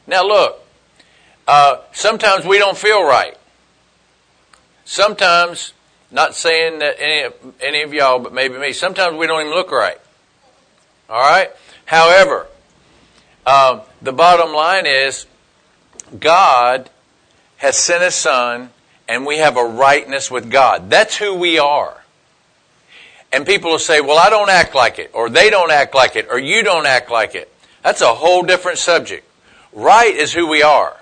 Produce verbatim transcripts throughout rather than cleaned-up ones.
Now look, uh, sometimes we don't feel right. Sometimes, not saying that any, any of y'all, but maybe me, sometimes we don't even look right. All right? However, um, the bottom line is God has sent His Son, and we have a rightness with God. That's who we are. And people will say, well, I don't act like it, or they don't act like it, or you don't act like it. That's a whole different subject. Right is who we are.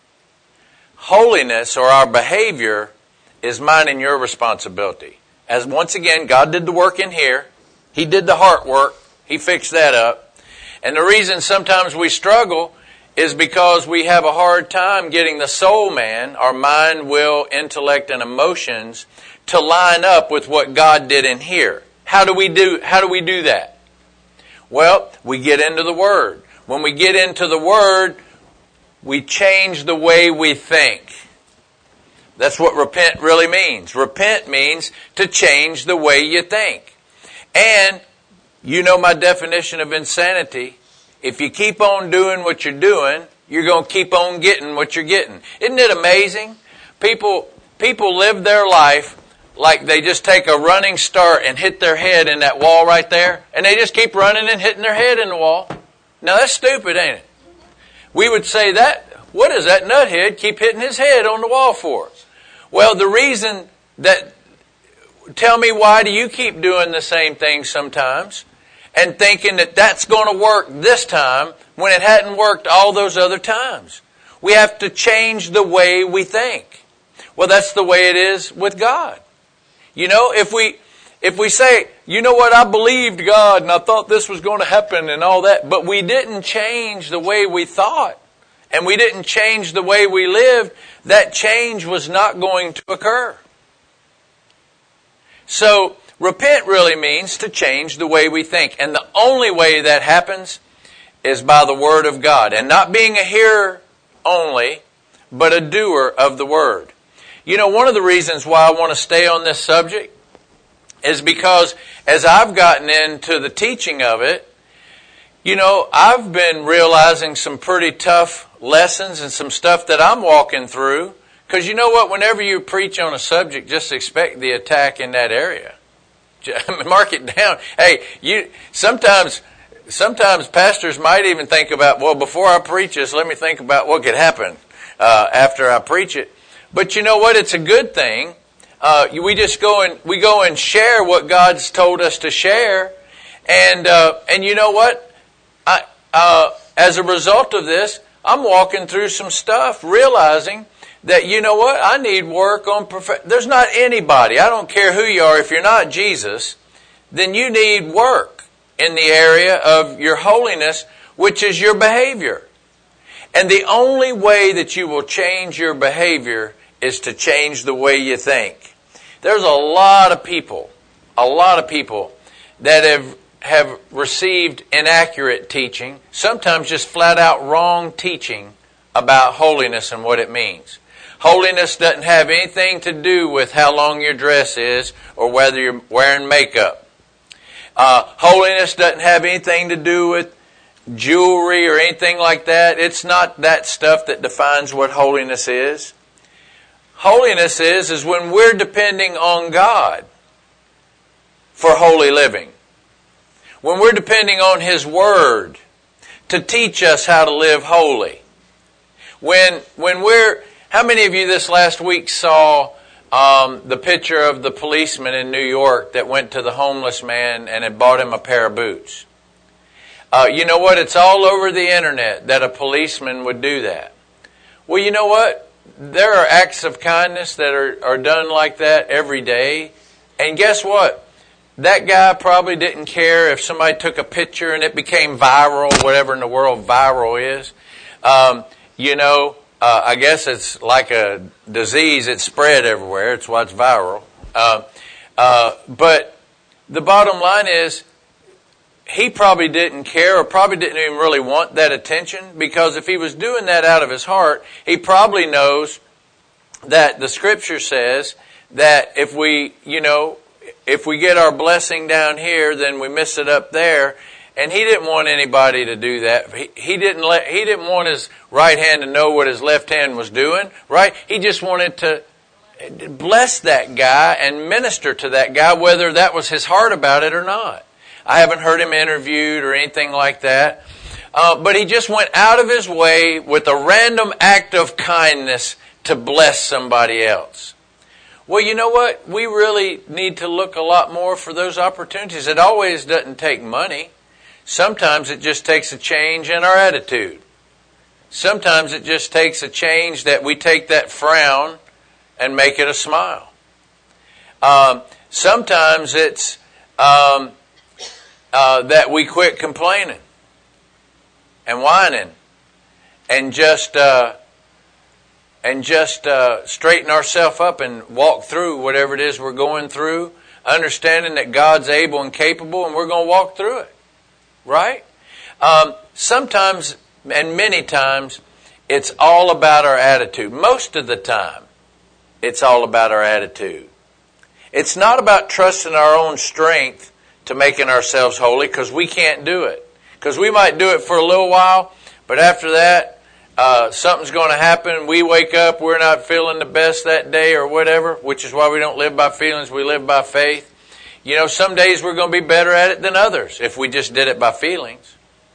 Holiness, or our behavior, is mine and your responsibility. As once again, God did the work in here. He did the heart work. He fixed that up. And the reason sometimes we struggle is because we have a hard time getting the soul man, our mind, will, intellect, and emotions, to line up with what God did in here. How do we do, how do we do that? Well, we get into the Word. When we get into the Word, we change the way we think. That's what repent really means. Repent means to change the way you think. And you know my definition of insanity. If you keep on doing what you're doing, you're going to keep on getting what you're getting. Isn't it amazing? People, people live their life like they just take a running start and hit their head in that wall right there, and they just keep running and hitting their head in the wall. Now that's stupid, ain't it? We would say that, what does that nuthead keep hitting his head on the wall for? Well, the reason that, tell me, why do you keep doing the same thing sometimes and thinking that that's going to work this time when it hadn't worked all those other times? We have to change the way we think. Well, that's the way it is with God. You know, if we, if we say, you know what, I believed God and I thought this was going to happen and all that, but we didn't change the way we thought and we didn't change the way we lived, that change was not going to occur. So, repent really means to change the way we think. And the only way that happens is by the Word of God. And not being a hearer only, but a doer of the Word. You know, one of the reasons why I want to stay on this subject is because as I've gotten into the teaching of it, you know, I've been realizing some pretty tough lessons and some stuff that I'm walking through. Because you know what? Whenever you preach on a subject, just expect the attack in that area. Mark it down. Hey, you sometimes sometimes pastors might even think about, well, before I preach this, let me think about what could happen uh, after I preach it. But you know what? It's a good thing. Uh, we just go and we go and share what God's told us to share, and uh, and you know what? I uh, as a result of this, I'm walking through some stuff, realizing that, you know what, I need work on perfect. There's not anybody, I don't care who you are, if you're not Jesus, then you need work in the area of your holiness, which is your behavior. And the only way that you will change your behavior is to change the way you think. There's a lot of people, a lot of people that have have received inaccurate teaching, sometimes just flat out wrong teaching about holiness and what it means. Holiness doesn't have anything to do with how long your dress is or whether you're wearing makeup. Uh, holiness doesn't have anything to do with jewelry or anything like that. It's not that stuff that defines what holiness is. Holiness is, is when we're depending on God for holy living. When we're depending on His Word to teach us how to live holy. When, when we're, how many of you this last week saw um, the picture of the policeman in New York that went to the homeless man and had bought him a pair of boots? Uh, you know what? It's all over the internet that a policeman would do that. Well, you know what? There are acts of kindness that are, are done like that every day. And guess what? That guy probably didn't care if somebody took a picture and it became viral, whatever in the world viral is. Um, you know, uh, I guess it's like a disease. It's spread everywhere. It's why it's viral. Uh, uh, but the bottom line is, he probably didn't care or probably didn't even really want that attention, because if he was doing that out of his heart, he probably knows that the Scripture says that if we, you know, if we get our blessing down here, then we miss it up there. And he didn't want anybody to do that. He, he didn't let, he didn't want his right hand to know what his left hand was doing, right? He just wanted to bless that guy and minister to that guy, whether that was his heart about it or not. I haven't heard him interviewed or anything like that. Uh, but he just went out of his way with a random act of kindness to bless somebody else. Well, you know what? We really need to look a lot more for those opportunities. It always doesn't take money. Sometimes it just takes a change in our attitude. Sometimes it just takes a change that we take that frown and make it a smile. Um, sometimes it's um, uh, that we quit complaining and whining and just uh, and just uh, straighten ourselves up and walk through whatever it is we're going through, understanding that God's able and capable, and we're going to walk through it. Right? Um, sometimes, and many times, it's all about our attitude. Most of the time, it's all about our attitude. It's not about trusting our own strength to making ourselves holy, because we can't do it. Because we might do it for a little while, but after that, uh, something's going to happen. We wake up, we're not feeling the best that day or whatever, which is why we don't live by feelings, we live by faith. You know, some days we're going to be better at it than others if we just did it by feelings.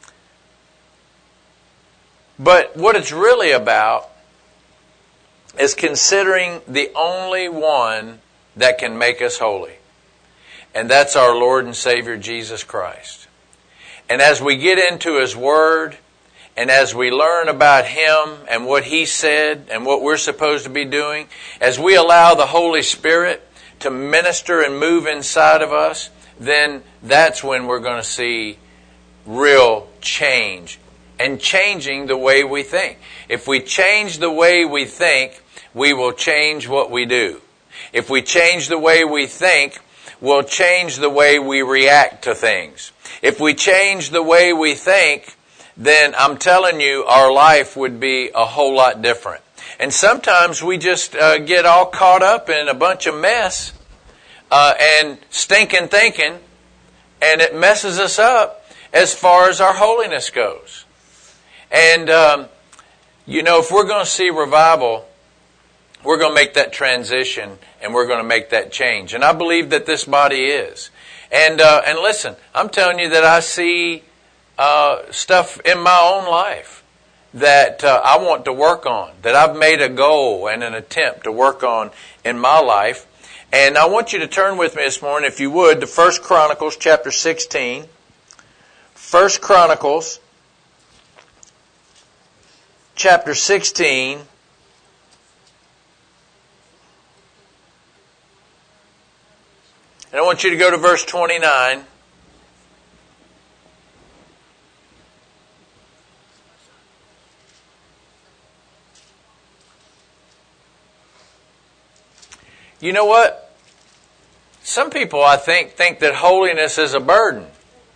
But what it's really about is considering the only one that can make us holy. And that's our Lord and Savior, Jesus Christ. And as we get into His Word, and as we learn about Him and what He said and what we're supposed to be doing, as we allow the Holy Spirit to minister and move inside of us, then that's when we're going to see real change and changing the way we think. If we change the way we think, we will change what we do. If we change the way we think, we'll change the way we react to things. If we change the way we think, then I'm telling you, our life would be a whole lot different. And sometimes we just uh, get all caught up in a bunch of mess uh, and stinking thinking, and it messes us up as far as our holiness goes. And, um, you know, if we're going to see revival, we're going to make that transition and we're going to make that change. And I believe that this body is. And uh, and listen, I'm telling you that I see uh, stuff in my own life that uh, I want to work on, that I've made a goal and an attempt to work on in my life. And I want you to turn with me this morning, if you would, to First Chronicles chapter sixteen. First Chronicles chapter sixteen. And I want you to go to verse twenty-nine. You know what? Some people, I think, think that holiness is a burden.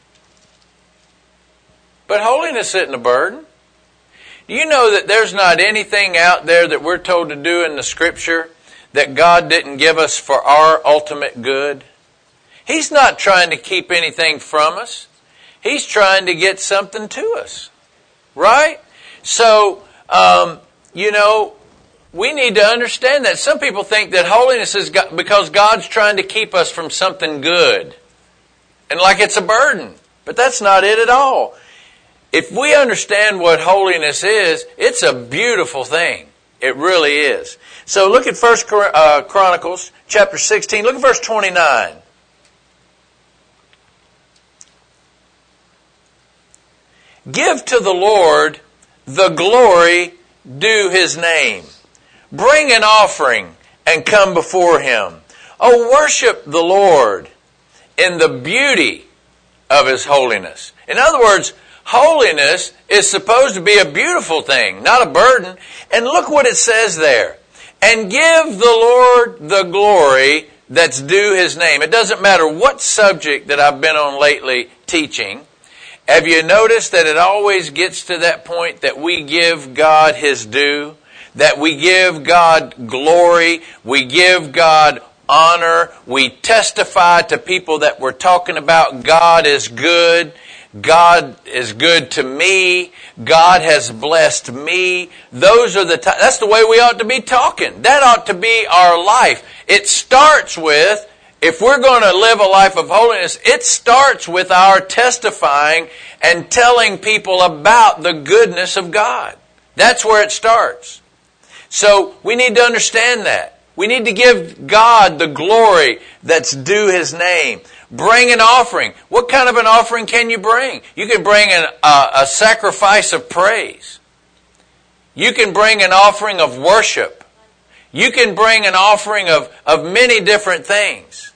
But holiness isn't a burden. Do you know that there's not anything out there that we're told to do in the Scripture that God didn't give us for our ultimate good? He's not trying to keep anything from us. He's trying to get something to us. Right? So, um, you know, we need to understand that. Some people think that holiness is because God's trying to keep us from something good. And like it's a burden. But that's not it at all. If we understand what holiness is, it's a beautiful thing. It really is. So look at First Chronicles chapter sixteen. Look at verse twenty-nine. Give to the Lord the glory due His name. Bring an offering and come before Him. Oh, worship the Lord in the beauty of His holiness. In other words, holiness is supposed to be a beautiful thing, not a burden. And look what it says there. And give the Lord the glory that's due His name. It doesn't matter what subject that I've been on lately teaching. Have you noticed that it always gets to that point that we give God His due? That we give God glory, we give God honor, we testify to people that we're talking about God is good, God is good to me. God has blessed me. Those are the, t- that's the way we ought to be talking. That ought to be our life. It starts with, if we're going to live a life of holiness, it starts with our testifying and telling people about the goodness of God. That's where it starts. So we need to understand that. We need to give God the glory that's due His name. Bring an offering. What kind of an offering can you bring? You can bring an, uh, a sacrifice of praise. You can bring an offering of worship. You can bring an offering of, of many different things.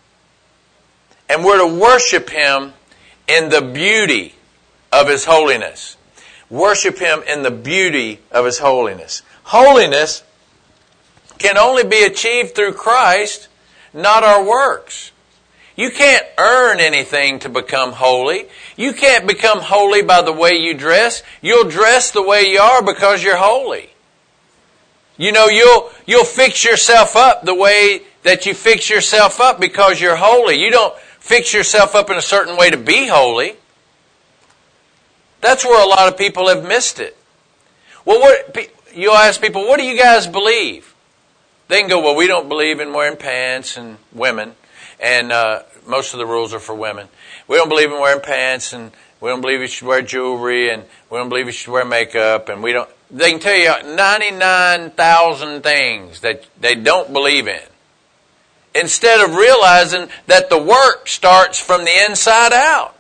And we're to worship Him in the beauty of His holiness. Worship Him in the beauty of His holiness. Holiness can only be achieved through Christ, not our works. You can't earn anything to become holy. You can't become holy by the way you dress. You'll dress the way you are because you're holy. You know, you'll you'll fix yourself up the way that you fix yourself up because you're holy. You don't fix yourself up in a certain way to be holy. That's where a lot of people have missed it. Well, what you'll ask people, what do you guys believe? They can go, well, we don't believe in wearing pants and women. And uh, most of the rules are for women. We don't believe in wearing pants, and we don't believe you should wear jewelry, and we don't believe you should wear makeup, and we don't. They can tell you ninety-nine thousand things that they don't believe in, instead of realizing that the work starts from the inside out.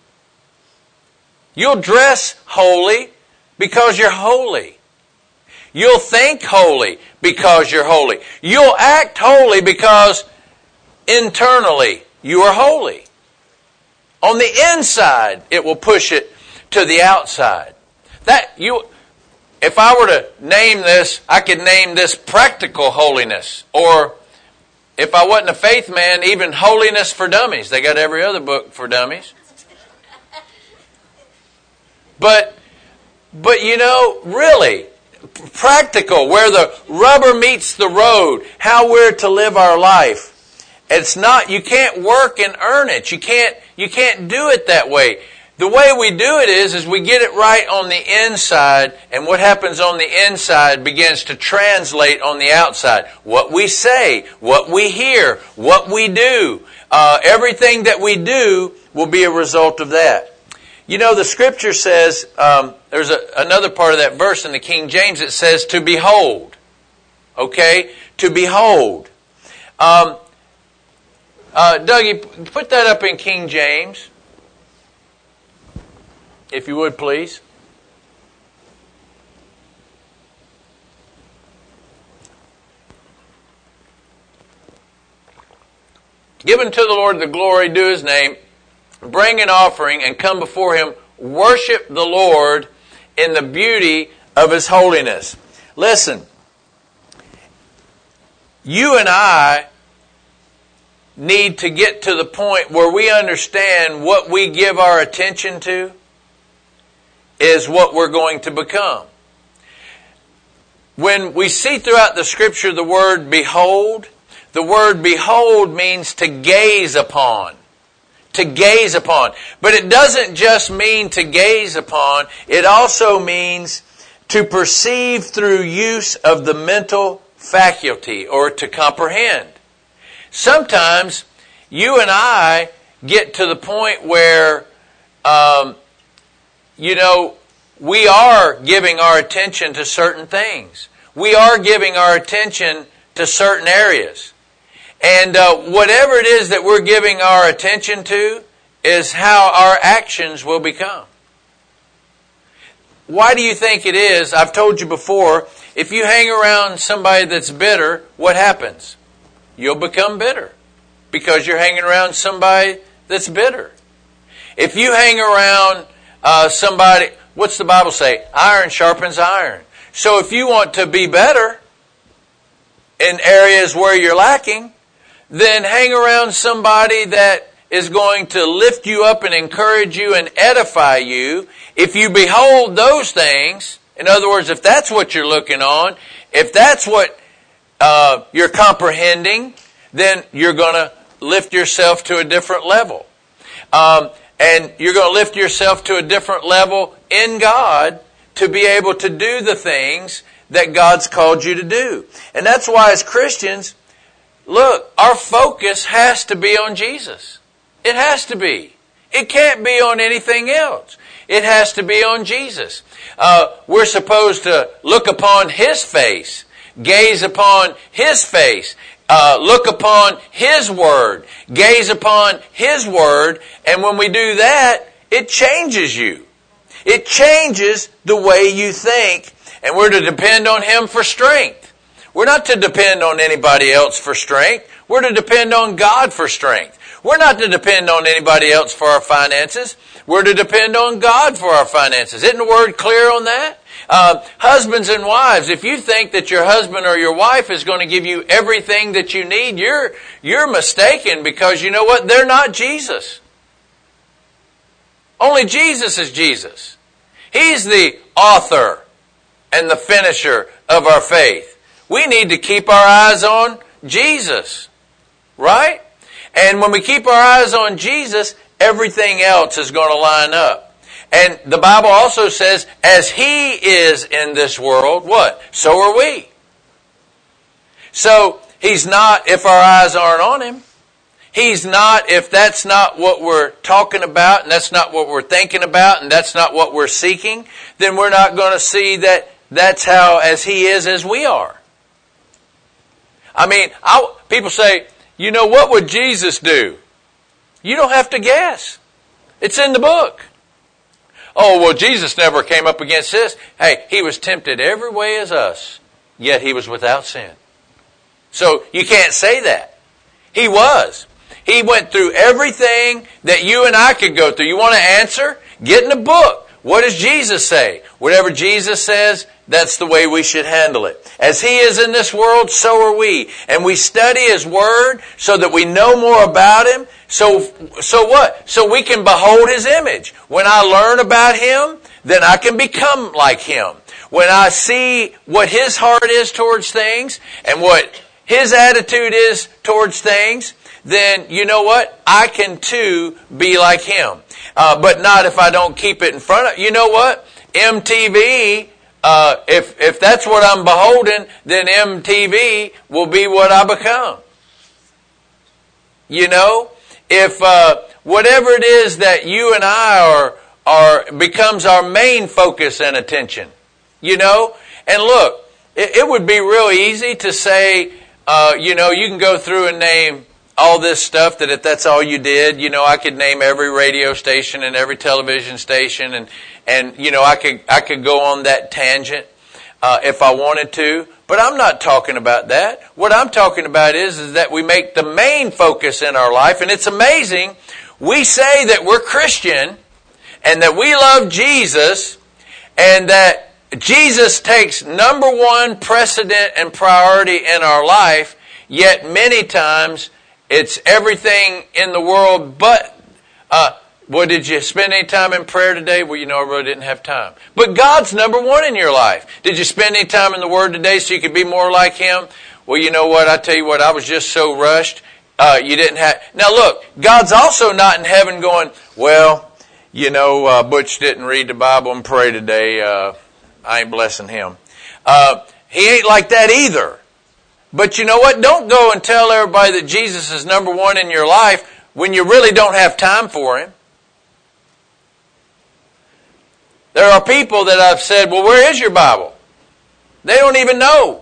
You'll dress holy because you're holy. You'll think holy because you're holy. You'll act holy because internally, you are holy. On the inside, it will push it to the outside. That you, if I were to name this, I could name this practical holiness. Or, if I wasn't a faith man, even holiness for dummies. They got every other book for dummies. But, but you know, really, practical, where the rubber meets the road, how we're to live our life. It's not, you can't work and earn it. You can't, you can't do it that way. The way we do it is, is we get it right on the inside, and what happens on the inside begins to translate on the outside. What we say, what we hear, what we do, uh, everything that we do will be a result of that. You know, the Scripture says, um, there's a, another part of that verse in the King James that says, to behold. Okay? To behold. Um, Uh, Dougie, put that up in King James, if you would, please. Give unto the Lord the glory due His name. Bring an offering and come before Him. Worship the Lord in the beauty of His holiness. Listen, you and I need to get to the point where we understand what we give our attention to is what we're going to become. When we see throughout the Scripture the word behold, the word behold means to gaze upon. To gaze upon. But it doesn't just mean to gaze upon, it also means to perceive through use of the mental faculty or to comprehend. Sometimes you and I get to the point where, um, you know, we are giving our attention to certain things. We are giving our attention to certain areas. And uh, whatever it is that we're giving our attention to is how our actions will become. Why do you think it is? I've told you before, if you hang around somebody that's bitter, what happens? You'll become bitter because you're hanging around somebody that's bitter. If you hang around uh, somebody, what's the Bible say? Iron sharpens iron. So if you want to be better in areas where you're lacking, then hang around somebody that is going to lift you up and encourage you and edify you. If you behold those things, in other words, if that's what you're looking on, if that's what Uh, you're comprehending, then you're going to lift yourself to a different level. Um, And you're going to lift yourself to a different level in God to be able to do the things that God's called you to do. And that's why as Christians, look, our focus has to be on Jesus. It has to be. It can't be on anything else. It has to be on Jesus. Uh, we're supposed to look upon His face, gaze upon His face, uh, look upon His Word, gaze upon His Word, and when we do that, it changes you. It changes the way you think, and we're to depend on Him for strength. We're not to depend on anybody else for strength. We're to depend on God for strength. We're not to depend on anybody else for our finances. We're to depend on God for our finances. Isn't the Word clear on that? Uh, husbands and wives, if you think that your husband or your wife is going to give you everything that you need, you're, you're mistaken, because you know what? They're not Jesus. Only Jesus is Jesus. He's the author and the finisher of our faith. We need to keep our eyes on Jesus. Right? And when we keep our eyes on Jesus, everything else is going to line up. And the Bible also says, as He is in this world, what? So are we. So, He's not if our eyes aren't on Him. He's not if that's not what we're talking about, and that's not what we're thinking about, and that's not what we're seeking, then we're not going to see that that's how as He is as we are. I mean, I, people say, you know, what would Jesus do? You don't have to guess. It's in the book. Oh, well, Jesus never came up against this. Hey, He was tempted every way as us, yet He was without sin. So you can't say that. He was. He went through everything that you and I could go through. You want to answer? Get in the book. What does Jesus say? Whatever Jesus says, that's the way we should handle it. As He is in this world, so are we. And we study His Word so that we know more about Him. So, so what? So we can behold His image. When I learn about Him, then I can become like Him. When I see what His heart is towards things and what His attitude is towards things, then you know what? I can too be like Him. Uh, but not if I don't keep it in front of, you know what? M T V, uh, if, if that's what I'm beholding, then M T V will be what I become. You know? If, uh, whatever it is that you and I are, are, becomes our main focus and attention. You know? And look, it, it would be real easy to say, uh, you know, you can go through and name all this stuff, that if that's all you did, you know, I could name every radio station and every television station, and, and you know, I could, I could go on that tangent, uh, if I wanted to. But I'm not talking about that. What I'm talking about is, is that we make the main focus in our life, and it's amazing. We say that we're Christian, and that we love Jesus, and that Jesus takes number one precedent and priority in our life, yet many times it's everything in the world but, uh, well, did you spend any time in prayer today? Well, you know, I really didn't have time. But God's number one in your life. Did you spend any time in the Word today so you could be more like Him? Well, you know what? I tell you what, I was just so rushed. Uh, you didn't have, now look, God's also not in heaven going, well, you know, uh, Butch didn't read the Bible and pray today. Uh, I ain't blessing him. Uh, he ain't like that either. But you know what? Don't go and tell everybody that Jesus is number one in your life when you really don't have time for Him. There are people that I've said, well, where is your Bible? They don't even know.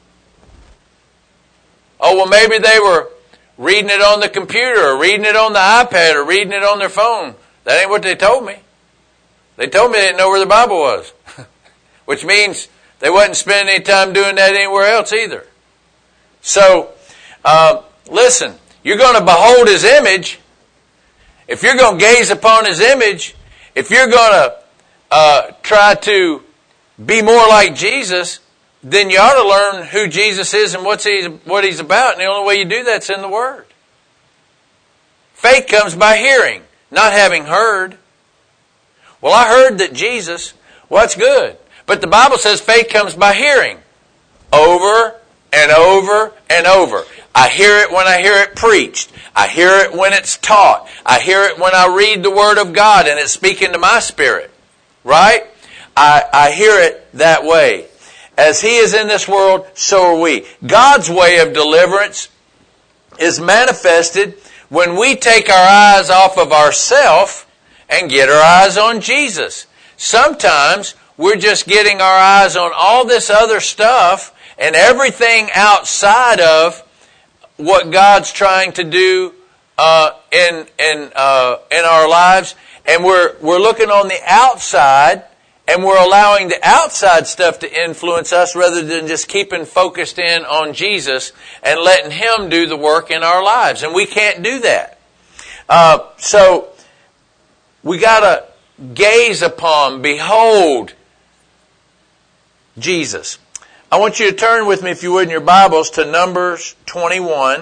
Oh, well, maybe they were reading it on the computer or reading it on the iPad or reading it on their phone. That ain't what they told me. They told me they didn't know where the Bible was. Which means they wasn't spending any time doing that anywhere else either. So, uh, listen, you're going to behold His image. If you're going to gaze upon His image, if you're going to uh, try to be more like Jesus, then you ought to learn who Jesus is and what's he, what He's about. And the only way you do that's in the Word. Faith comes by hearing, not having heard. Well, I heard that Jesus, well, that's good. But the Bible says faith comes by hearing. Over and over and over. I hear it when I hear it preached. I hear it when it's taught. I hear it when I read the Word of God and it's speaking to my spirit. Right? I, I hear it that way. As He is in this world, so are we. God's way of deliverance is manifested when we take our eyes off of ourselves and get our eyes on Jesus. Sometimes we're just getting our eyes on all this other stuff and everything outside of what God's trying to do uh, in in uh, in our lives, and we're we're looking on the outside, and we're allowing the outside stuff to influence us rather than just keeping focused in on Jesus and letting Him do the work in our lives. And we can't do that. Uh, so we got to gaze upon, behold Jesus. I want you to turn with me, if you would, in your Bibles to Numbers twenty-one.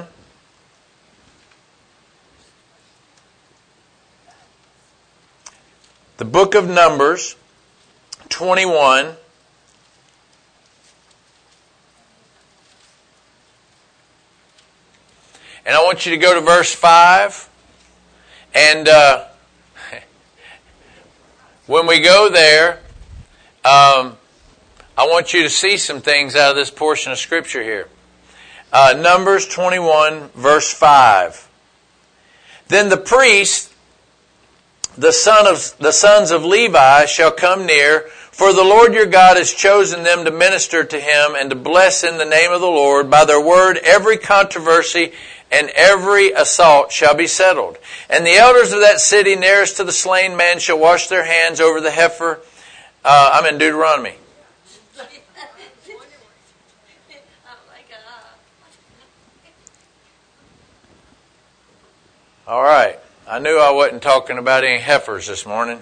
The book of Numbers twenty-one. And I want you to go to verse five. And uh, when we go there, um, I want you to see some things out of this portion of Scripture here. Uh, Numbers twenty-one, verse five. Then the priest, the son of the sons of Levi, shall come near, for the Lord your God has chosen them to minister to Him and to bless in the name of the Lord. By their word every controversy and every assault shall be settled. And the elders of that city nearest to the slain man shall wash their hands over the heifer. Uh, I'm in Deuteronomy. All right. I knew I wasn't talking about any heifers this morning.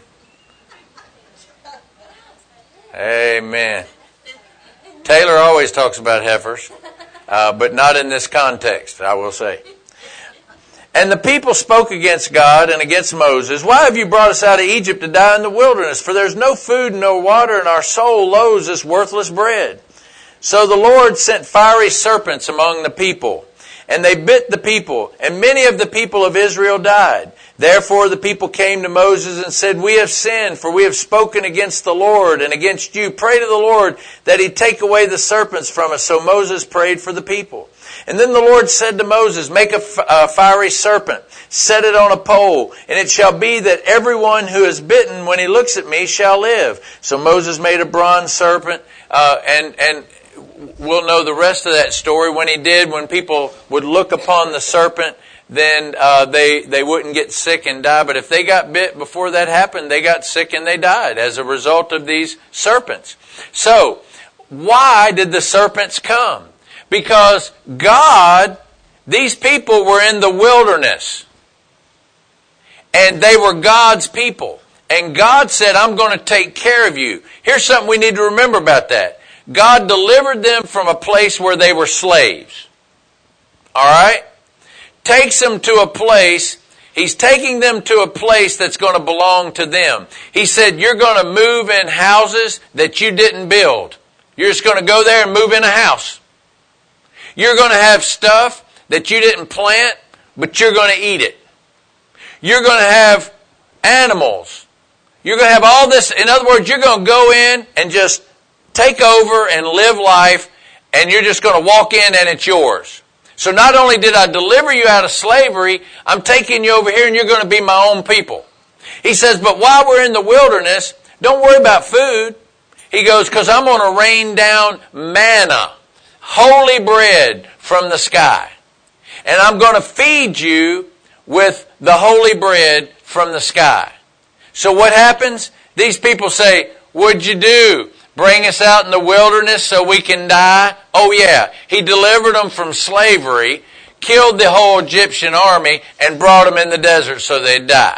Amen. Taylor always talks about heifers, uh, but not in this context, I will say. And the people spoke against God and against Moses. Why have you brought us out of Egypt to die in the wilderness? For there's no food and no water, and our soul loathes this worthless bread. So the Lord sent fiery serpents among the people, and they bit the people, and many of the people of Israel died. Therefore the people came to Moses and said, We have sinned, for we have spoken against the Lord and against you. Pray to the Lord that He take away the serpents from us. So Moses prayed for the people. And then the Lord said to Moses, Make a, f- a fiery serpent, set it on a pole, and it shall be that everyone who is bitten when he looks at me shall live. So Moses made a bronze serpent, uh, and, and we'll know the rest of that story. When he did, when people would look upon the serpent, then uh, they they wouldn't get sick and die. But if they got bit before that happened, they got sick and they died as a result of these serpents. So, why did the serpents come? Because God, these people were in the wilderness. And they were God's people. And God said, I'm going to take care of you. Here's something we need to remember about that. God delivered them from a place where they were slaves. All right? Takes them to a place, He's taking them to a place that's going to belong to them. He said, you're going to move in houses that you didn't build. You're just going to go there and move in a house. You're going to have stuff that you didn't plant, but you're going to eat it. You're going to have animals. You're going to have all this. In other words, you're going to go in and just take over and live life, and you're just going to walk in and it's yours. So not only did I deliver you out of slavery, I'm taking you over here and you're going to be my own people. He says, but while we're in the wilderness, don't worry about food. He goes, because I'm going to rain down manna, holy bread from the sky. And I'm going to feed you with the holy bread from the sky. So what happens? These people say, what'd you do? Bring us out in the wilderness so we can die? Oh yeah, He delivered them from slavery, killed the whole Egyptian army, and brought them in the desert so they'd die.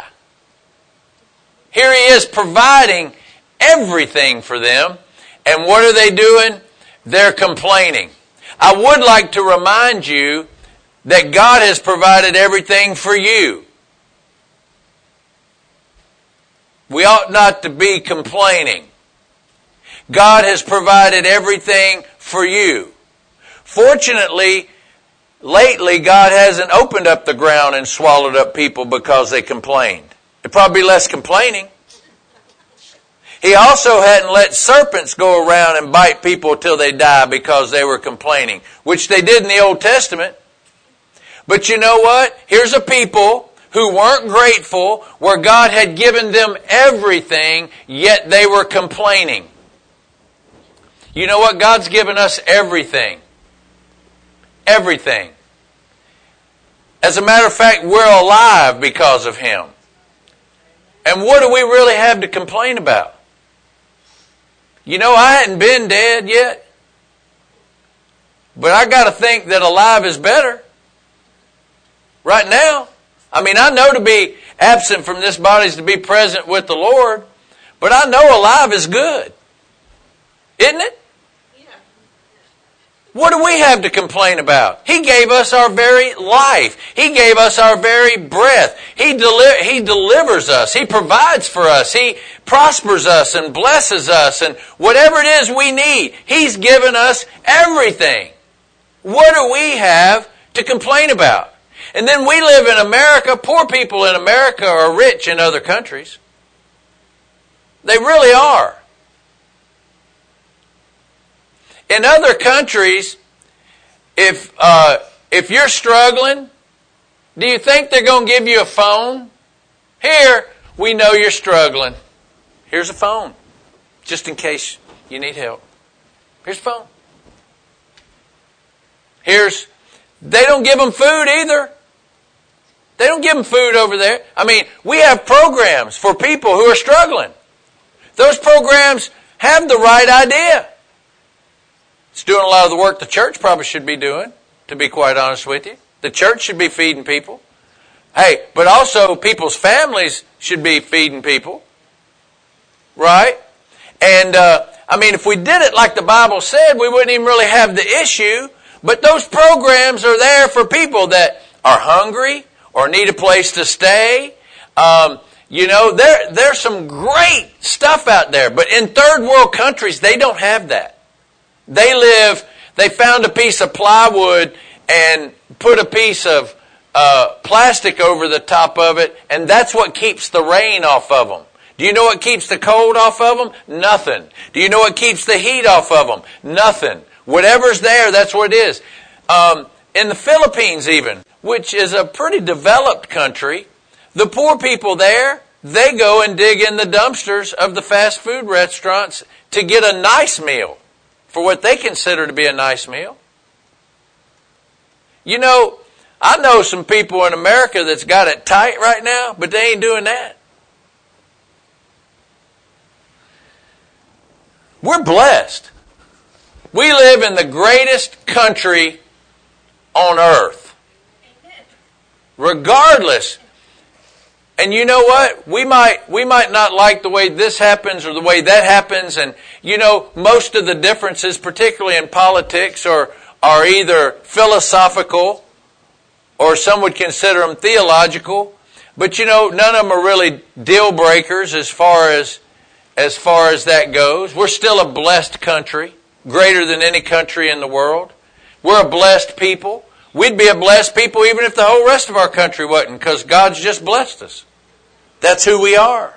Here He is providing everything for them. And what are they doing? They're complaining. I would like to remind you that God has provided everything for you. We ought not to be complaining. God has provided everything for you. Fortunately, lately God hasn't opened up the ground and swallowed up people because they complained. It'd probably be less complaining. He also hadn't let serpents go around and bite people till they die because they were complaining, which they did in the Old Testament. But you know what? Here's a people who weren't grateful, where God had given them everything, yet they were complaining. You know what? God's given us everything. Everything. As a matter of fact, we're alive because of Him. And what do we really have to complain about? You know, I hadn't been dead yet. But I got to think that alive is better. Right now. I mean, I know to be absent from this body is to be present with the Lord. But I know alive is good. Isn't it? What do we have to complain about? He gave us our very life. He gave us our very breath. He, deli- he delivers us. He provides for us. He prospers us and blesses us. And whatever it is we need, He's given us everything. What do we have to complain about? And then we live in America. Poor people in America are rich in other countries. They really are. In other countries, if uh, if you're struggling, do you think they're going to give you a phone? Here, we know you're struggling. Here's a phone, just in case you need help. Here's a phone. Here's, they don't give them food either. They don't give them food over there. I mean, we have programs for people who are struggling. Those programs have the right idea. It's doing a lot of the work the church probably should be doing, to be quite honest with you. The church should be feeding people. Hey, but also people's families should be feeding people. Right? And, uh, I mean, if we did it like the Bible said, we wouldn't even really have the issue. But those programs are there for people that are hungry or need a place to stay. Um, you know, there, there's some great stuff out there. But in third world countries, they don't have that. They live, they found a piece of plywood and put a piece of uh, plastic over the top of it, and that's what keeps the rain off of them. Do you know what keeps the cold off of them? Nothing. Do you know what keeps the heat off of them? Nothing. Whatever's there, that's what it is. Um, in the Philippines even, which is a pretty developed country, the poor people there, they go and dig in the dumpsters of the fast food restaurants to get a nice meal. For what they consider to be a nice meal. You know, I know some people in America that's got it tight right now, but they ain't doing that. We're blessed. We live in the greatest country on earth. Regardless. And you know what? We might, we might not like the way this happens or the way that happens. And, you know, most of the differences, particularly in politics, are, are either philosophical or some would consider them theological. But, you know, none of them are really deal breakers as far as, as far as that goes. We're still a blessed country, greater than any country in the world. We're a blessed people. We'd be a blessed people even if the whole rest of our country wasn't, because God's just blessed us. That's who we are.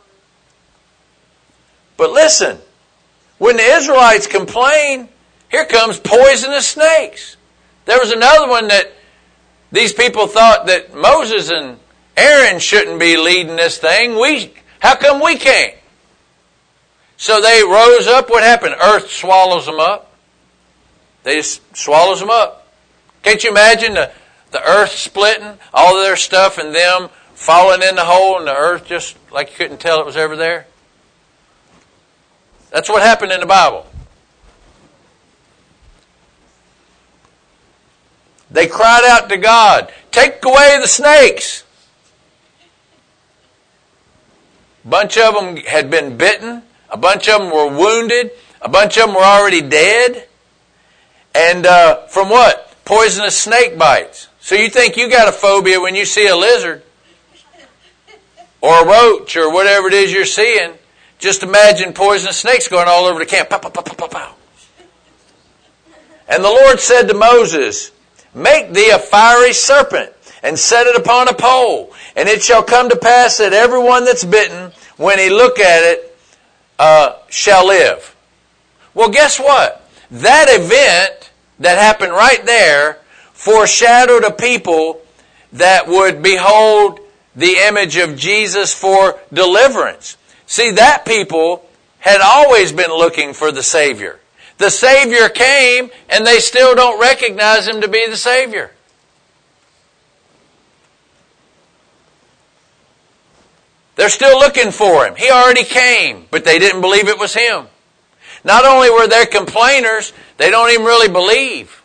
But listen, when the Israelites complain, here comes poisonous snakes. There was another one that these people thought that Moses and Aaron shouldn't be leading this thing. We, how come we can't? So they rose up. What happened? Earth swallows them up. They just swallows them up. Can't you imagine the, the earth splitting, all of their stuff and them falling in the hole and the earth just like you couldn't tell it was ever there? That's what happened in the Bible. They cried out to God, take away the snakes. A bunch of them had been bitten. A bunch of them were wounded. A bunch of them were already dead. And uh, from what? Poisonous snake bites. So you think you got a phobia when you see a lizard or a roach or whatever it is you're seeing. Just imagine poisonous snakes going all over the camp. Pow, pow, pow, pow, pow, pow. And the Lord said to Moses, make thee a fiery serpent, and set it upon a pole. And it shall come to pass that everyone that's bitten, when he look at it, uh, shall live. Well, guess what? That event that happened right there foreshadowed a people that would behold the image of Jesus for deliverance. See, that people had always been looking for the Savior. The Savior came, and they still don't recognize Him to be the Savior. They're still looking for Him. He already came, but they didn't believe it was Him. Not only were they complainers, they don't even really believe.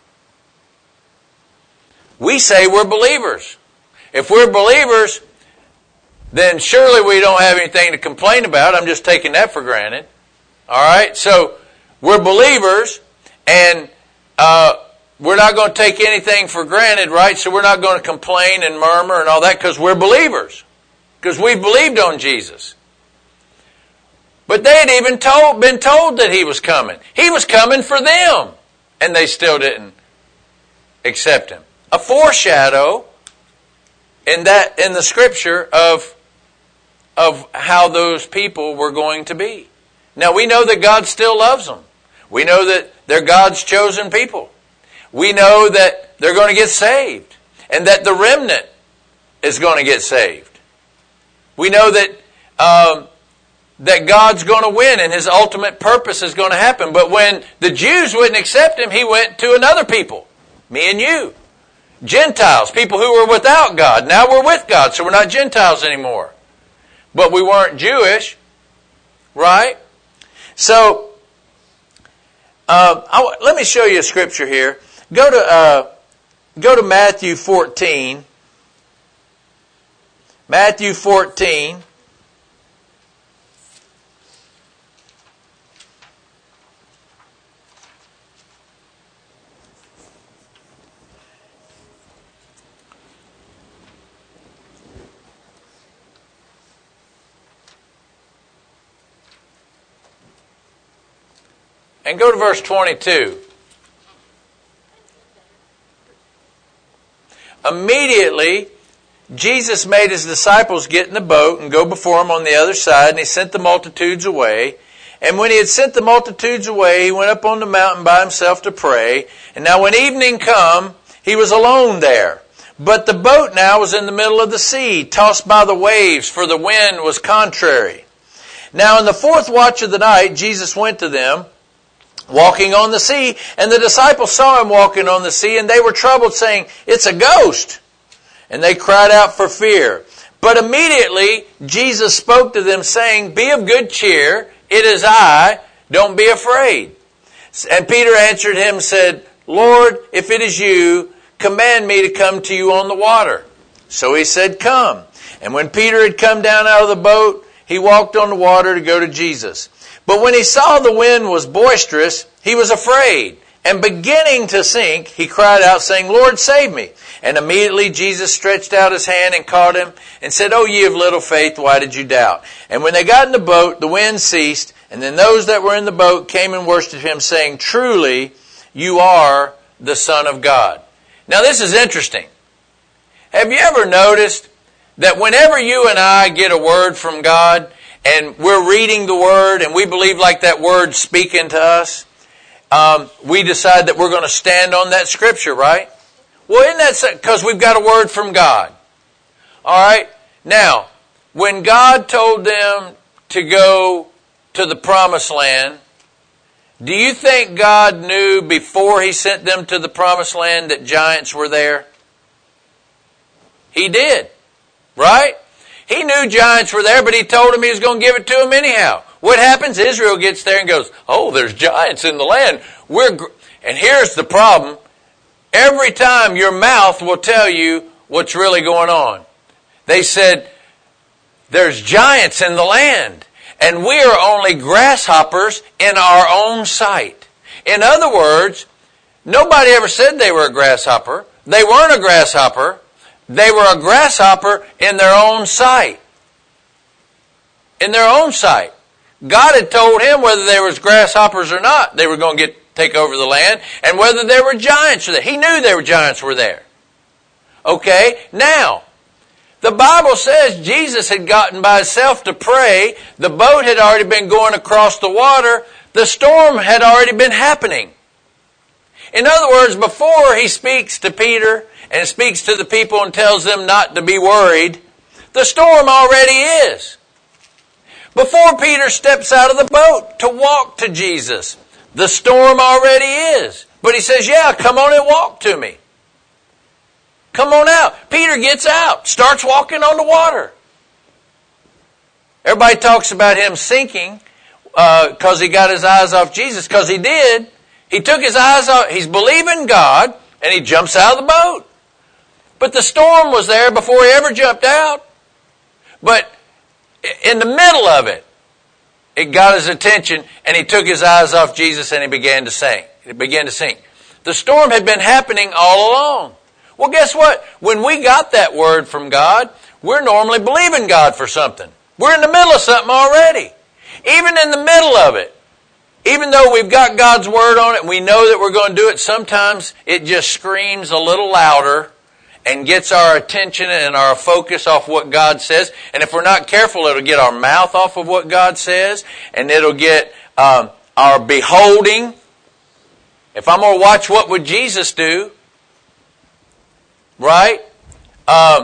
We say we're believers. If we're believers, then surely we don't have anything to complain about. I'm just taking that for granted. All right? So, we're believers, and uh, we're not going to take anything for granted, right? So we're not going to complain and murmur and all that because we're believers. Because we believed on Jesus. But they had even told, been told that He was coming. He was coming for them. And they still didn't accept Him. A foreshadow in that in the Scripture of, of how those people were going to be. Now we know that God still loves them. We know that they're God's chosen people. We know that they're going to get saved. And that the remnant is going to get saved. We know that um, that God's going to win and His ultimate purpose is going to happen. But when the Jews wouldn't accept Him, He went to another people. Me and you. Gentiles, people who were without God. Now we're with God, so we're not Gentiles anymore. But we weren't Jewish, right? So, uh, I, let me show you a scripture here. Go to uh, go to Matthew fourteen. Matthew fourteen. And go to verse twenty-two. Immediately, Jesus made His disciples get in the boat and go before Him on the other side, and He sent the multitudes away. And when He had sent the multitudes away, He went up on the mountain by Himself to pray. And now when evening come, He was alone there. But the boat now was in the middle of the sea, tossed by the waves, for the wind was contrary. Now in the fourth watch of the night, Jesus went to them, walking on the sea, and the disciples saw Him walking on the sea, and they were troubled, saying, "It's a ghost." And they cried out for fear. But immediately Jesus spoke to them, saying, "Be of good cheer, it is I, don't be afraid." And Peter answered Him and said, "Lord, if it is you, command me to come to you on the water." So He said, "Come." And when Peter had come down out of the boat, he walked on the water to go to Jesus. But when he saw the wind was boisterous, he was afraid. And beginning to sink, he cried out, saying, "Lord, save me." And immediately Jesus stretched out His hand and caught him and said, "O ye of little faith, why did you doubt?" And when they got in the boat, the wind ceased. And then those that were in the boat came and worshipped Him, saying, "Truly, you are the Son of God." Now this is interesting. Have you ever noticed that whenever you and I get a word from God, and we're reading the Word, and we believe like that Word's speaking to us, um, we decide that we're going to stand on that Scripture, right? Well, isn't that because we've got a Word from God? All right? Now, when God told them to go to the Promised Land, do you think God knew before He sent them to the Promised Land that giants were there? He did, right? He knew giants were there, but He told him He was going to give it to them anyhow. What happens? Israel gets there and goes, "Oh, there's giants in the land. We're gr-. And here's the problem. Every time your mouth will tell you what's really going on. They said, "There's giants in the land, and we are only grasshoppers in our own sight." In other words, nobody ever said they were a grasshopper. They weren't a grasshopper. They were a grasshopper in their own sight. In their own sight. God had told him whether they was grasshoppers or not, they were going to get take over the land, and whether there were giants there. He knew there were giants were there. Okay, now, the Bible says Jesus had gotten by himself to pray. The boat had already been going across the water. The storm had already been happening. In other words, before he speaks to Peter and speaks to the people and tells them not to be worried, the storm already is. Before Peter steps out of the boat to walk to Jesus, the storm already is. But he says, yeah, come on and walk to me. Come on out. Peter gets out, starts walking on the water. Everybody talks about him sinking because uh, he got his eyes off Jesus, because he did. He took his eyes off, he's believing God, and he jumps out of the boat. But the storm was there before he ever jumped out. But in the middle of it, it got his attention, and he took his eyes off Jesus and he began to sink. He began to sink. The storm had been happening all along. Well, guess what? When we got that word from God, we're normally believing God for something. We're in the middle of something already. Even in the middle of it, even though we've got God's word on it and we know that we're going to do it, sometimes it just screams a little louder and gets our attention and our focus off what God says. And if we're not careful, it'll get our mouth off of what God says, and it'll get um, our beholding. If I'm going to watch what would Jesus do, right? Um,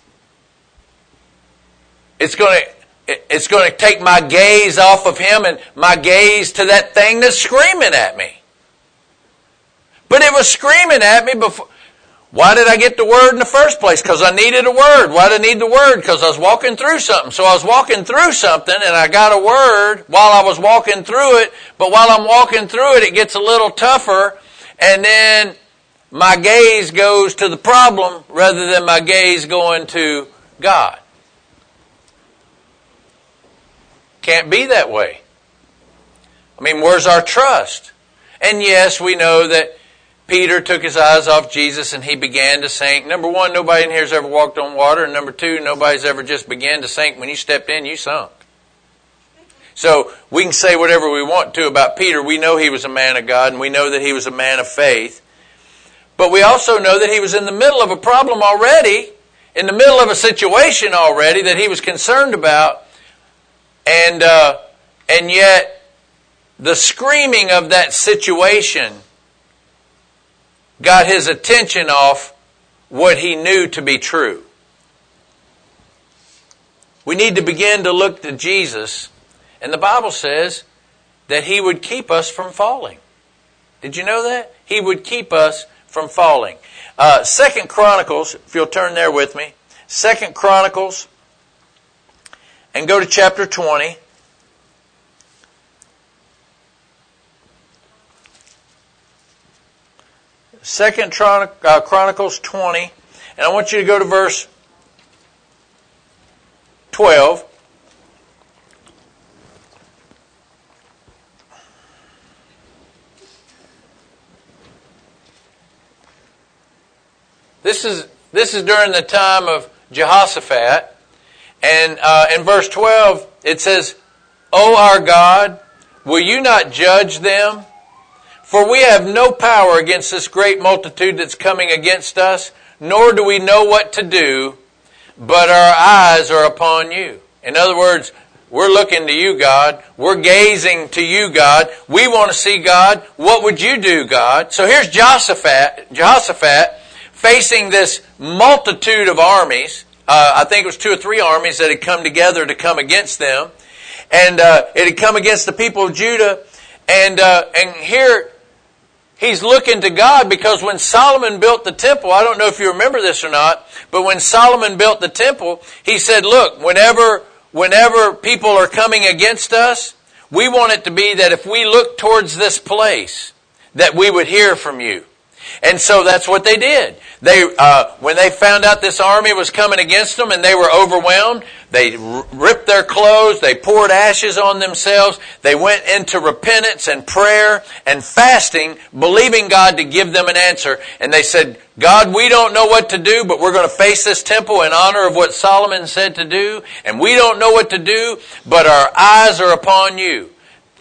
it's going to it's going to take my gaze off of him and my gaze to that thing that's screaming at me. But it was screaming at me before. Why did I get the word in the first place? Because I needed a word. Why did I need the word? Because I was walking through something. So I was walking through something and I got a word while I was walking through it. But while I'm walking through it, it gets a little tougher. And then my gaze goes to the problem rather than my gaze going to God. Can't be that way. I mean, where's our trust? And yes, we know that Peter took his eyes off Jesus and he began to sink. Number one, nobody in here has ever walked on water. And number two, nobody's ever just began to sink. When you stepped in, you sunk. So we can say whatever we want to about Peter. We know he was a man of God and we know that he was a man of faith. But we also know that he was in the middle of a problem already, in the middle of a situation already that he was concerned about. And uh, and yet the screaming of that situation got his attention off what he knew to be true. We need to begin to look to Jesus, and the Bible says that he would keep us from falling. Did you know that? He would keep us from falling. Uh, Second Chronicles, if you'll turn there with me, Second Chronicles, and go to chapter twenty. Second Chronicles twenty, and I want you to go to verse twelve. This is this is during the time of Jehoshaphat. And uh, in verse twelve, it says, O our God, will you not judge them? For we have no power against this great multitude that's coming against us, nor do we know what to do, but our eyes are upon you. In other words, we're looking to you, God. We're gazing to you, God. We want to see, God, what would you do, God? So here's Jehoshaphat, Jehoshaphat facing this multitude of armies. Uh, I think it was two or three armies that had come together to come against them. And uh, it had come against the people of Judah. And uh, and here he's looking to God, because when Solomon built the temple, I don't know if you remember this or not, but when Solomon built the temple, he said, look, whenever whenever people are coming against us, we want it to be that if we look towards this place, that we would hear from you. And so that's what they did. They, uh, when they found out this army was coming against them and they were overwhelmed, they r- ripped their clothes, they poured ashes on themselves, they went into repentance and prayer and fasting, believing God to give them an answer. And they said, God, we don't know what to do, but we're going to face this temple in honor of what Solomon said to do. And we don't know what to do, but our eyes are upon you.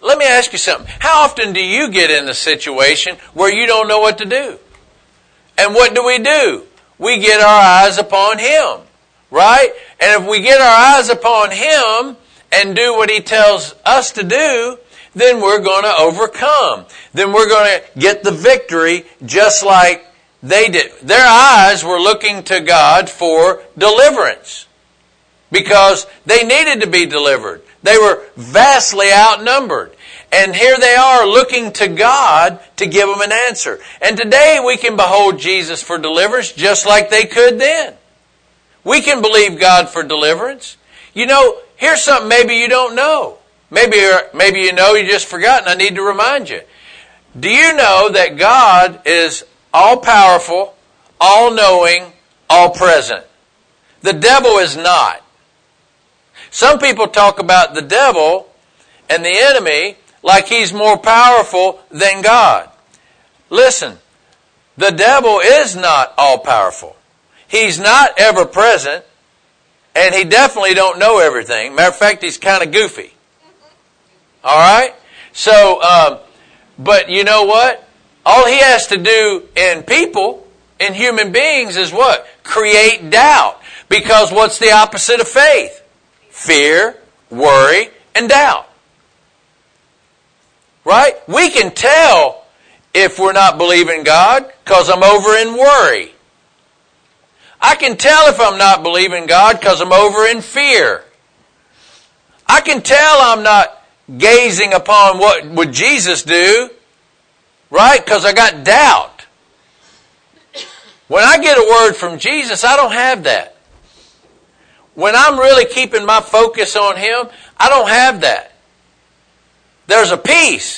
let me ask you something. How often do you get in the situation where you don't know what to do? And what do we do? We get our eyes upon Him, right? And if we get our eyes upon Him and do what He tells us to do, then we're going to overcome. Then we're going to get the victory just like they did. Their eyes were looking to God for deliverance because they needed to be delivered. They were vastly outnumbered. And here they are looking to God to give them an answer. And today we can behold Jesus for deliverance just like they could then. We can believe God for deliverance. You know, here's something maybe you don't know. Maybe, maybe you know, you just forgotten. I need to remind you. Do you know that God is all-powerful, all-knowing, all-present? The devil is not. Some people talk about the devil and the enemy like he's more powerful than God. Listen, the devil is not all-powerful. He's not ever-present, and he definitely don't know everything. Matter of fact, he's kind of goofy. All right? So, um, but you know what? All he has to do in people, in human beings, is what? Create doubt. Because what's the opposite of faith? Fear, worry, and doubt. Right? We can tell if we're not believing God because I'm over in worry. I can tell if I'm not believing God because I'm over in fear. I can tell I'm not gazing upon what would Jesus do, right? Because I got doubt. When I get a word from Jesus, I don't have that. When I'm really keeping my focus on Him, I don't have that. There's a peace.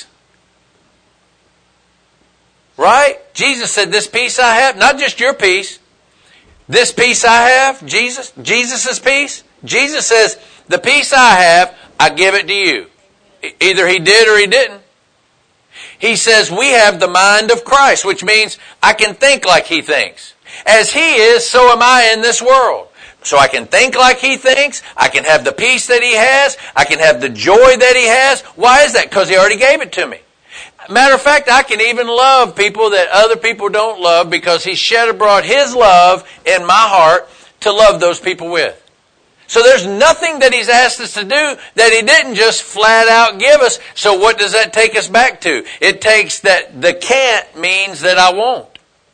Right? Jesus said, this peace I have, not just your peace. This peace I have, Jesus, Jesus' peace. Jesus says, the peace I have, I give it to you. Either He did or He didn't. He says, we have the mind of Christ, which means I can think like He thinks. As He is, so am I in this world. So I can think like He thinks. I can have the peace that He has. I can have the joy that He has. Why is that? Because He already gave it to me. Matter of fact, I can even love people that other people don't love because He shed abroad His love in my heart to love those people with. So there's nothing that He's asked us to do that He didn't just flat out give us. So what does that take us back to? It takes that the can't means that I won't.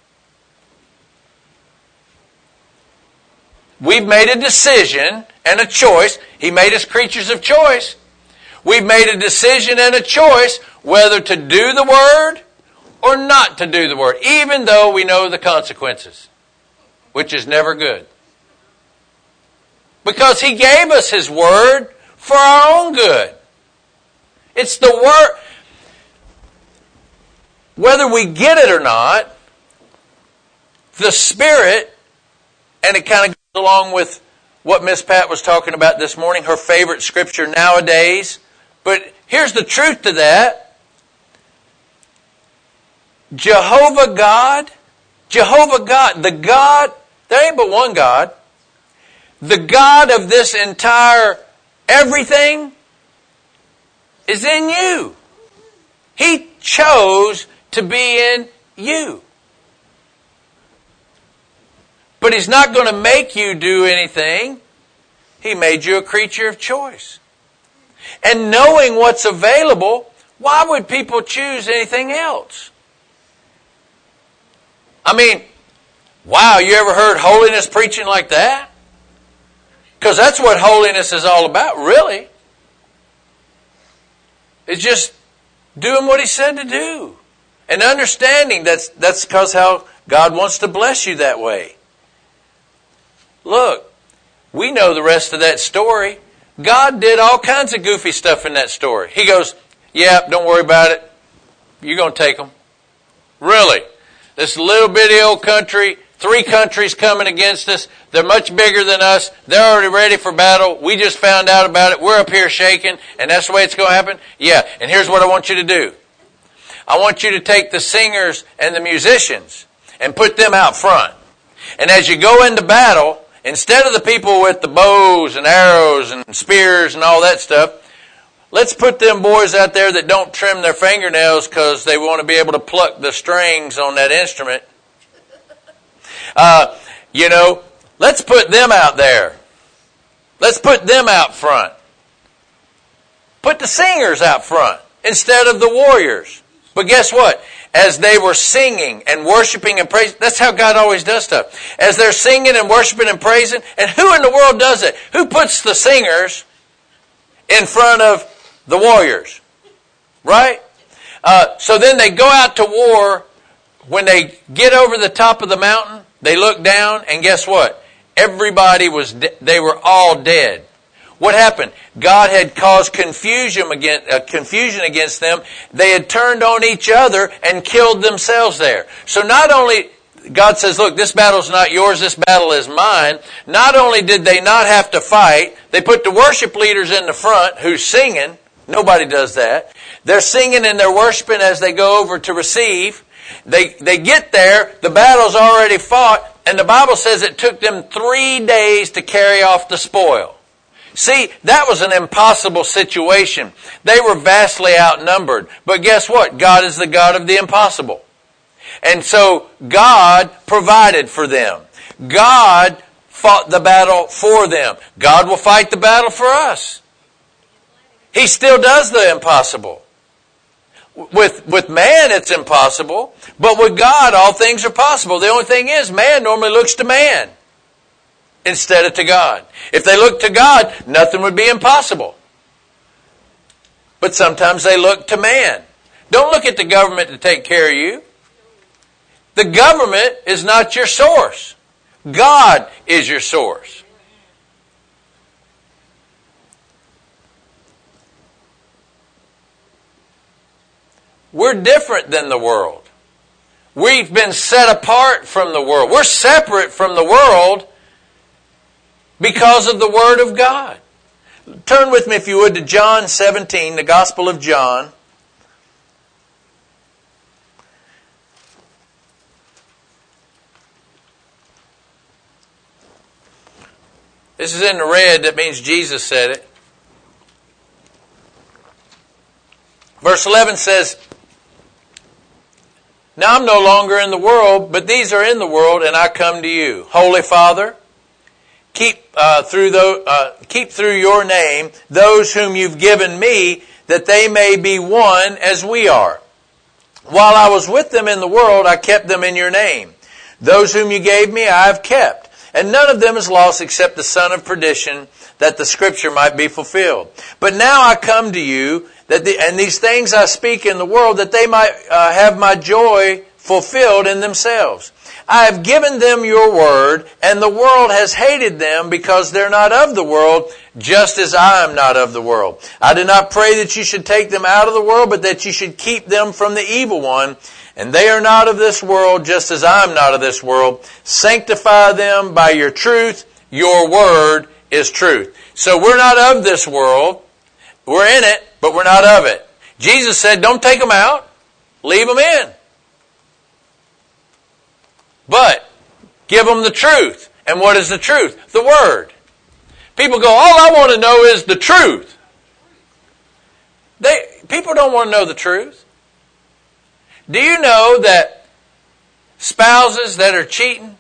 We've made a decision and a choice. He made us creatures of choice. We've made a decision and a choice whether to do the Word or not to do the Word, even though we know the consequences, which is never good. Because He gave us His Word for our own good. It's the Word. Whether we get it or not, the Spirit, and it kind of goes along with what Miss Pat was talking about this morning, her favorite scripture nowadays. But here's the truth to that. Jehovah God, Jehovah God, the God, there ain't but one God. The God of this entire everything is in you. He chose to be in you. But He's not going to make you do anything. He made you a creature of choice. And knowing what's available, why would people choose anything else? I mean, wow, you ever heard holiness preaching like that? Because that's what holiness is all about, really. It's just doing what He said to do. And understanding that's that's because how God wants to bless you that way. Look, we know the rest of that story. God did all kinds of goofy stuff in that story. He goes, yeah, don't worry about it. You're going to take them. Really? This little bitty old country, three countries coming against us. They're much bigger than us. They're already ready for battle. We just found out about it. We're up here shaking, and that's the way it's going to happen? Yeah, and here's what I want you to do. I want you to take the singers and the musicians and put them out front. And as you go into battle, instead of the people with the bows and arrows and spears and all that stuff, let's put them boys out there that don't trim their fingernails because they want to be able to pluck the strings on that instrument. Uh, you know, let's put them out there. Let's put them out front. Put the singers out front instead of the warriors. But guess what? As they were singing and worshiping and praising, that's how God always does stuff. As they're singing and worshiping and praising, and who in the world does it? Who puts the singers in front of the warriors? Right? Uh, so then they go out to war. When they get over the top of the mountain, they look down, and guess what? Everybody was, de- they were all dead. What happened? God had caused confusion against, uh, confusion against them. They had turned on each other and killed themselves there. So not only, God says, look, this battle's not yours, this battle is mine. Not only did they not have to fight, they put the worship leaders in the front who's singing. Nobody does that. They're singing and they're worshiping as they go over to receive. They, they get there, the battle's already fought, and the Bible says it took them three days to carry off the spoil. See, that was an impossible situation. They were vastly outnumbered. But guess what? God is the God of the impossible. And so God provided for them. God fought the battle for them. God will fight the battle for us. He still does the impossible. With, with man, it's impossible. But with God, all things are possible. The only thing is, man normally looks to man instead of to God. If they look to God, nothing would be impossible. But sometimes they look to man. Don't look at the government to take care of you. The government is not your source. God is your source. We're different than the world. We've been set apart from the world. We're separate from the world because of the Word of God. Turn with me, if you would, to John seventeen, the Gospel of John. This is in the red. That means Jesus said it. Verse eleven says, now I'm no longer in the world, but these are in the world, and I come to you. Holy Father, keep uh, through the, uh, keep through your name those whom you've given me, that they may be one as we are. While I was with them in the world, I kept them in your name. Those whom you gave me, I have kept. And none of them is lost except the son of perdition, that the scripture might be fulfilled. But now I come to you, that the, and these things I speak in the world, that they might uh, have my joy fulfilled in themselves. I have given them your word, and the world has hated them because they're not of the world, just as I am not of the world. I do not pray that you should take them out of the world, but that you should keep them from the evil one. And they are not of this world, just as I am not of this world. Sanctify them by your truth. Your word is truth. So we're not of this world. We're in it, but we're not of it. Jesus said, don't take them out. Leave them in. But give them the truth. And what is the truth? The Word. People go, all I want to know is the truth. They, people don't want to know the truth. Do you know that spouses that are cheating,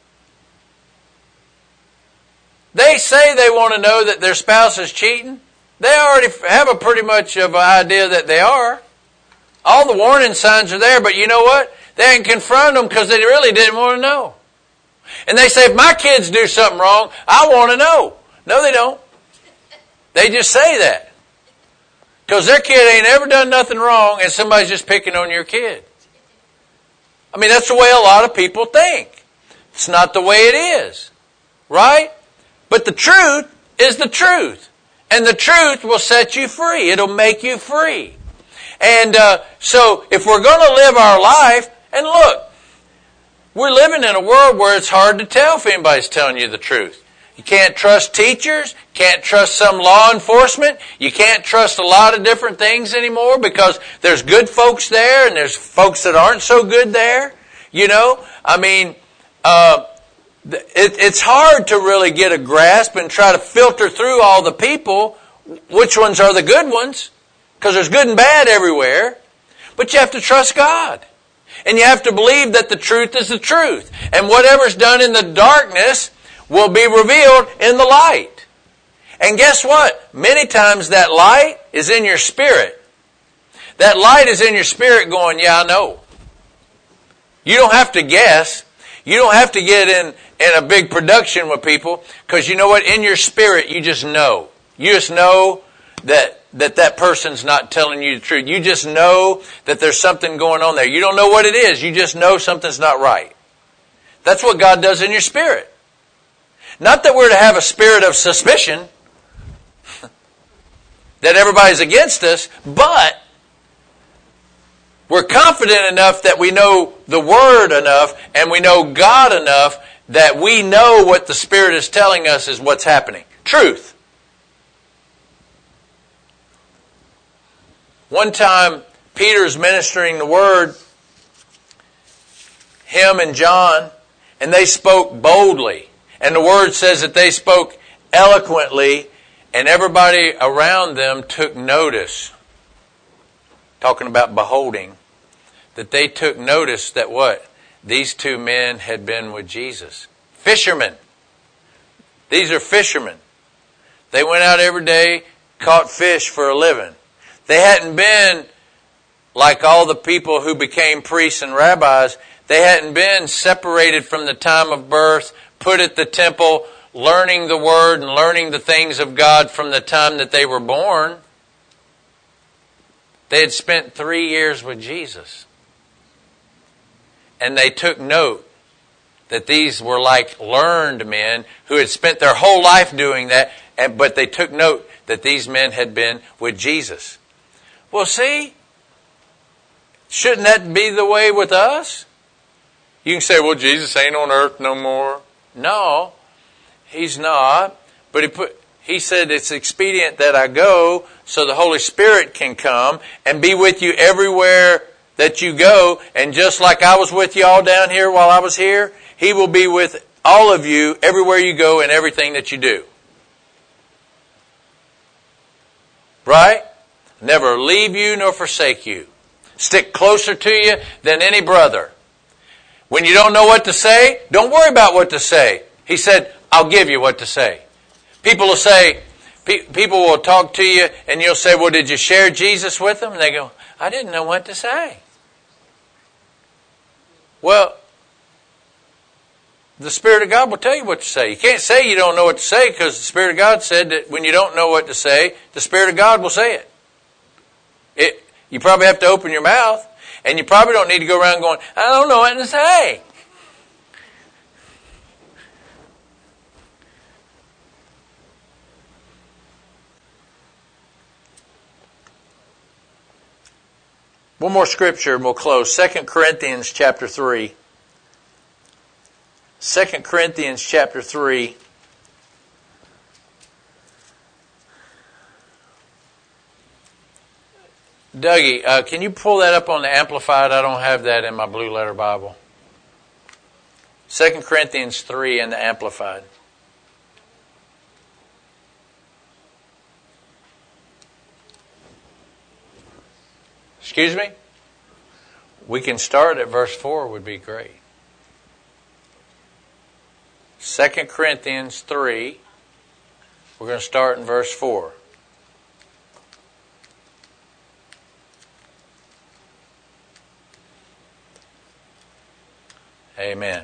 they say they want to know that their spouse is cheating. They already have a pretty much of an idea that they are. All the warning signs are there, but you know what? They didn't confront them because they really didn't want to know. And they say, if my kids do something wrong, I want to know. No, they don't. They just say that. Because their kid ain't ever done nothing wrong and somebody's just picking on your kid. I mean, that's the way a lot of people think. It's not the way it is. Right? But the truth is the truth. And the truth will set you free. It'll make you free. And uh, so if we're going to live our life, and look, we're living in a world where it's hard to tell if anybody's telling you the truth. You can't trust teachers, can't trust some law enforcement, you can't trust a lot of different things anymore because there's good folks there and there's folks that aren't so good there. You know, I mean, uh, it, it's hard to really get a grasp and try to filter through all the people which ones are the good ones, because there's good and bad everywhere. But you have to trust God. And you have to believe that the truth is the truth. And whatever's done in the darkness will be revealed in the light. And guess what? Many times that light is in your spirit. That light is in your spirit going, yeah, I know. You don't have to guess. You don't have to get in, in a big production with people, because you know what? In your spirit, you just know. You just know that that that person's not telling you the truth. You just know that there's something going on there. You don't know what it is. You just know something's not right. That's what God does in your spirit. Not that we're to have a spirit of suspicion, that everybody's against us, but we're confident enough that we know the Word enough and we know God enough that we know what the Spirit is telling us is what's happening. Truth. One time, Peter's ministering the Word, him and John, and they spoke boldly. And the Word says that they spoke eloquently, and everybody around them took notice. Talking about beholding. That they took notice that what? These two men had been with Jesus. Fishermen. These are fishermen. They went out every day, caught fish for a living. They hadn't been like all the people who became priests and rabbis. They hadn't been separated from the time of birth, put at the temple, learning the Word and learning the things of God from the time that they were born. They had spent three years with Jesus. And they took note that these were like learned men who had spent their whole life doing that, but they took note that these men had been with Jesus. Well, see, shouldn't that be the way with us? You can say, well, Jesus ain't on earth no more. No, He's not. But he put, he said it's expedient that I go so the Holy Spirit can come and be with you everywhere that you go. And just like I was with you all down here while I was here, He will be with all of you everywhere you go and everything that you do. Right? Never leave you nor forsake you. Stick closer to you than any brother. When you don't know what to say, don't worry about what to say. He said, I'll give you what to say. People will say, pe- people will talk to you and you'll say, well, did you share Jesus with them? And they go, I didn't know what to say. Well, the Spirit of God will tell you what to say. You can't say you don't know what to say, because the Spirit of God said that when you don't know what to say, the Spirit of God will say it. It, you probably have to open your mouth, and you probably don't need to go around going, I don't know what to say. One more scripture and we'll close. Second Corinthians chapter three. Second Corinthians chapter three. Dougie, uh, can you pull that up on the Amplified? I don't have that in my Blue Letter Bible. Second Corinthians three in the Amplified. Excuse me? We can start at verse four would be great. Second Corinthians three. We're going to start in verse four. Amen.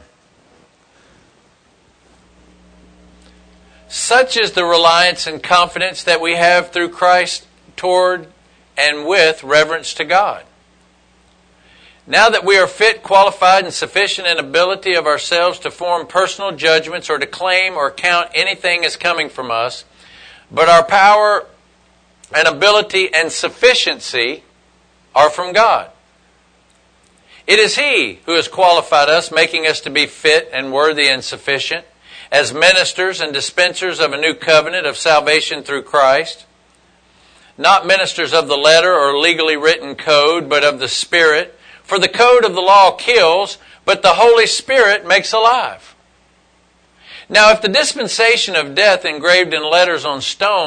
Such is the reliance and confidence that we have through Christ toward and with reverence to God. Now that we are fit, qualified, and sufficient in ability of ourselves to form personal judgments or to claim or count anything as coming from us, but our power and ability and sufficiency are from God. It is He who has qualified us, making us to be fit and worthy and sufficient, as ministers and dispensers of a new covenant of salvation through Christ, not ministers of the letter or legally written code, but of the Spirit. For the code of the law kills, but the Holy Spirit makes alive. Now if the dispensation of death engraved in letters on stone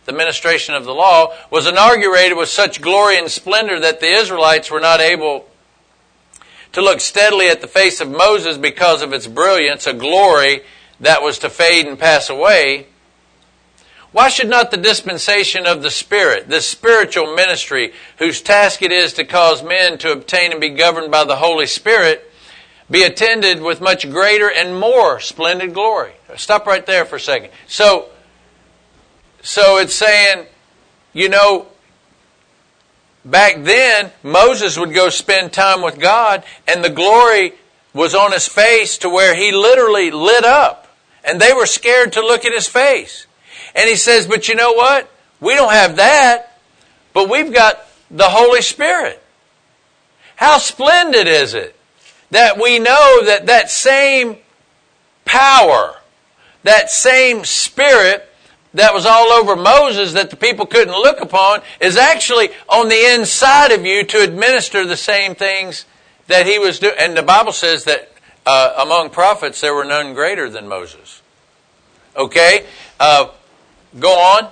the ministration of the law, was inaugurated with such glory and splendor that the Israelites were not able to look steadily at the face of Moses because of its brilliance, a glory that was to fade and pass away. Why should not the dispensation of the Spirit, this spiritual ministry, whose task it is to cause men to obtain and be governed by the Holy Spirit, be attended with much greater and more splendid glory? Stop right there for a second. So, so it's saying, you know, back then, Moses would go spend time with God, and the glory was on his face to where he literally lit up. And they were scared to look at his face. And he says, but you know what? We don't have that, but we've got the Holy Spirit. How splendid is it that we know that that same power, that same Spirit that was all over Moses that the people couldn't look upon is actually on the inside of you to administer the same things that he was doing. And the Bible says that uh, among prophets there were none greater than Moses. Okay? Uh, go on.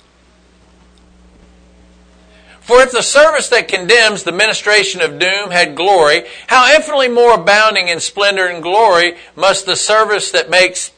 For if the service that condemns the ministration of doom had glory, how infinitely more abounding in splendor and glory must the service that makes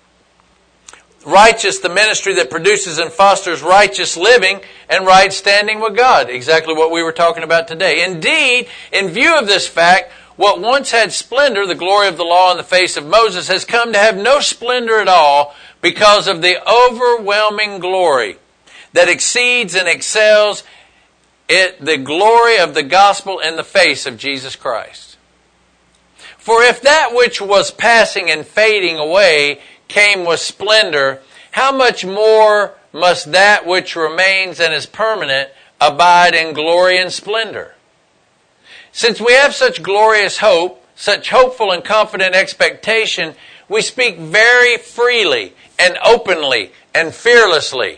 righteous the ministry that produces and fosters righteous living and right standing with God. Exactly what we were talking about today. Indeed, in view of this fact, what once had splendor, the glory of the law in the face of Moses, has come to have no splendor at all because of the overwhelming glory that exceeds and excels it, the glory of the gospel in the face of Jesus Christ. For if that which was passing and fading away came with splendor, how much more must that which remains and is permanent abide in glory and splendor? Since we have such glorious hope, such hopeful and confident expectation, we speak very freely and openly and fearlessly.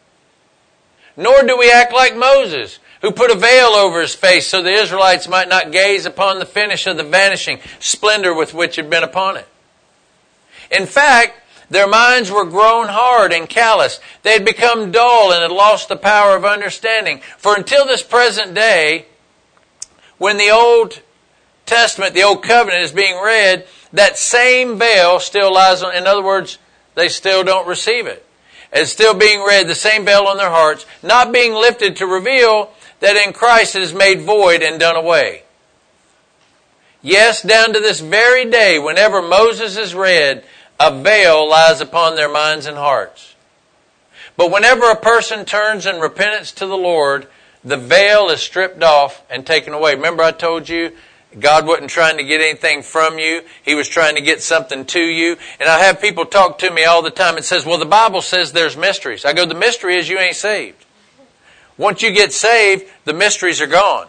Nor do we act like Moses, who put a veil over his face so the Israelites might not gaze upon the finish of the vanishing splendor with which had been upon it. In fact, their minds were grown hard and callous. They had become dull and had lost the power of understanding. For until this present day, when the Old Testament, the Old Covenant is being read, that same veil still lies on, in other words, they still don't receive it. It's still being read, the same veil on their hearts, not being lifted to reveal that in Christ it is made void and done away. Yes, down to this very day, whenever Moses is read, a veil lies upon their minds and hearts. But whenever a person turns in repentance to the Lord, the veil is stripped off and taken away. Remember I told you, God wasn't trying to get anything from you. He was trying to get something to you. And I have people talk to me all the time and says, well, the Bible says there's mysteries. I go, the mystery is you ain't saved. Once you get saved, the mysteries are gone.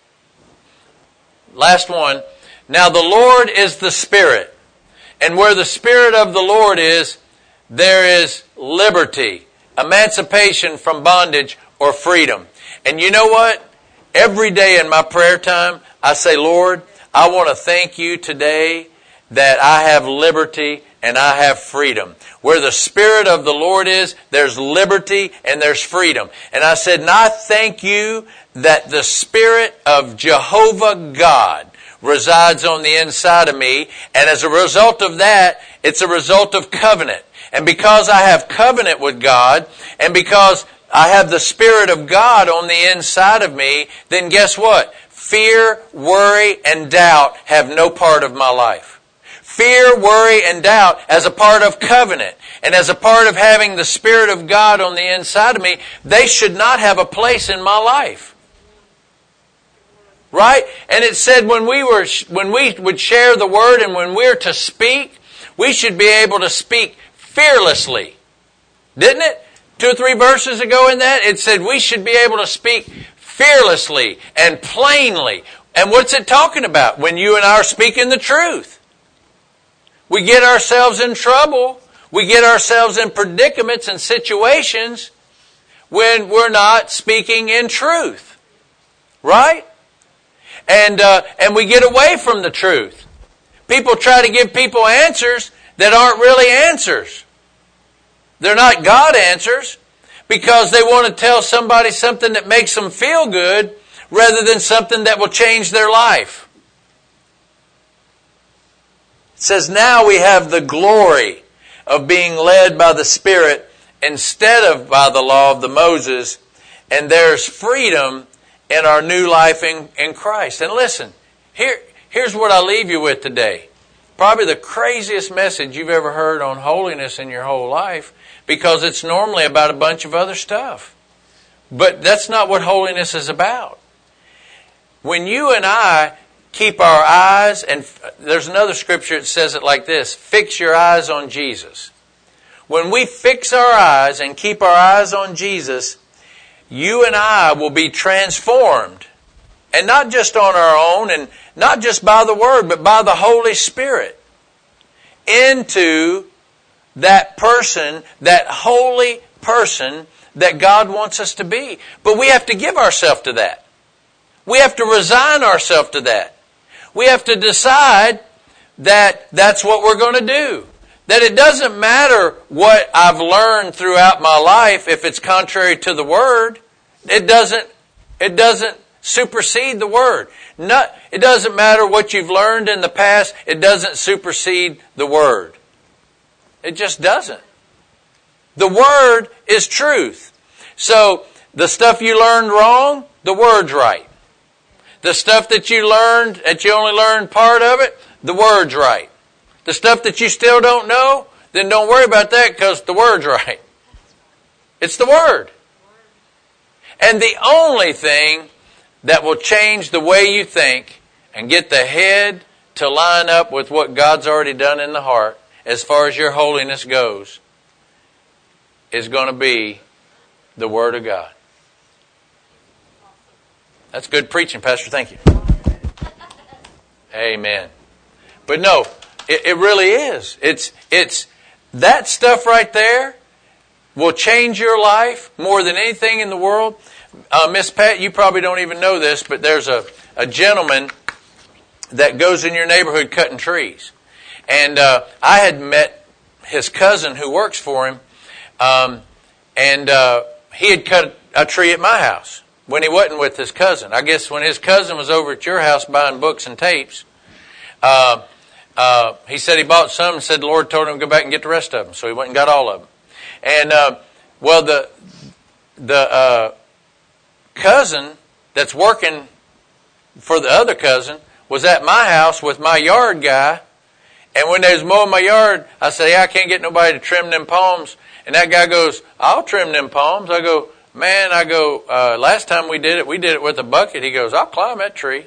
Last one. Now the Lord is the Spirit. And where the Spirit of the Lord is, there is liberty, emancipation from bondage or freedom. And you know what? Every day in my prayer time, I say, Lord, I want to thank you today that I have liberty and I have freedom. Where the Spirit of the Lord is, there's liberty and there's freedom. And I said, and I thank you that the Spirit of Jehovah God resides on the inside of me. And as a result of that, it's a result of covenant. And because I have covenant with God, and because I have the Spirit of God on the inside of me, then guess what? Fear, worry, and doubt have no part of my life. Fear, worry, and doubt as a part of covenant and as a part of having the Spirit of God on the inside of me, they should not have a place in my life. Right? And it said when we were, when we would share the Word and when we're to speak, we should be able to speak fearlessly. Didn't it? Two or three verses ago in that, it said we should be able to speak fearlessly and plainly. And what's it talking about? When you and I are speaking the truth. We get ourselves in trouble. We get ourselves in predicaments and situations when we're not speaking in truth. Right? And uh, and we get away from the truth. People try to give people answers that aren't really answers. They're not God answers. because they want to tell somebody something that makes them feel good rather than something that will change their life. It says, now we have the glory of being led by the Spirit instead of by the law of the Moses, and there's freedom in our new life in, in Christ. And listen, here, here's what I leave you with today. Probably the craziest message you've ever heard on holiness in your whole life, because it's normally about a bunch of other stuff. But that's not what holiness is about. When you and I keep our eyes, and there's another scripture that says it like this, fix your eyes on Jesus. When we fix our eyes and keep our eyes on Jesus, you and I will be transformed. And not just on our own, and not just by the Word, but by the Holy Spirit, into that person, that holy person that God wants us to be. But we have to give ourselves to that. We have to resign ourselves to that. We have to decide that that's what we're going to do. That it doesn't matter what I've learned throughout my life if it's contrary to the Word. It doesn't, it doesn't supersede the Word. Not, it doesn't matter what you've learned in the past. It doesn't supersede the Word. It just doesn't. The Word is truth. So, the stuff you learned wrong, the Word's right. The stuff that you learned, that you only learned part of it, the Word's right. The stuff that you still don't know, then don't worry about that because the Word's right. It's the Word. And the only thing that will change the way you think and get the head to line up with what God's already done in the heart as far as your holiness goes is going to be the Word of God. That's good preaching, Pastor. Thank you. Amen. But no, it, it really is. It's, it's, that stuff right there will change your life more than anything in the world. Uh, Miss Pat, you probably don't even know this, but there's a, a gentleman that goes in your neighborhood cutting trees. And uh, I had met his cousin who works for him, um, and uh, he had cut a tree at my house when he wasn't with his cousin. I guess when his cousin was over at your house buying books and tapes, uh, uh, he said he bought some and said the Lord told him to go back and get the rest of them. So he went and got all of them. And, uh, well, the the uh, cousin that's working for the other cousin was at my house with my yard guy. And when they was mowing my yard, I said, yeah, I can't get nobody to trim them palms. And that guy goes, I'll trim them palms. I go, man, I go, uh, last time we did it, we did it with a bucket. He goes, I'll climb that tree.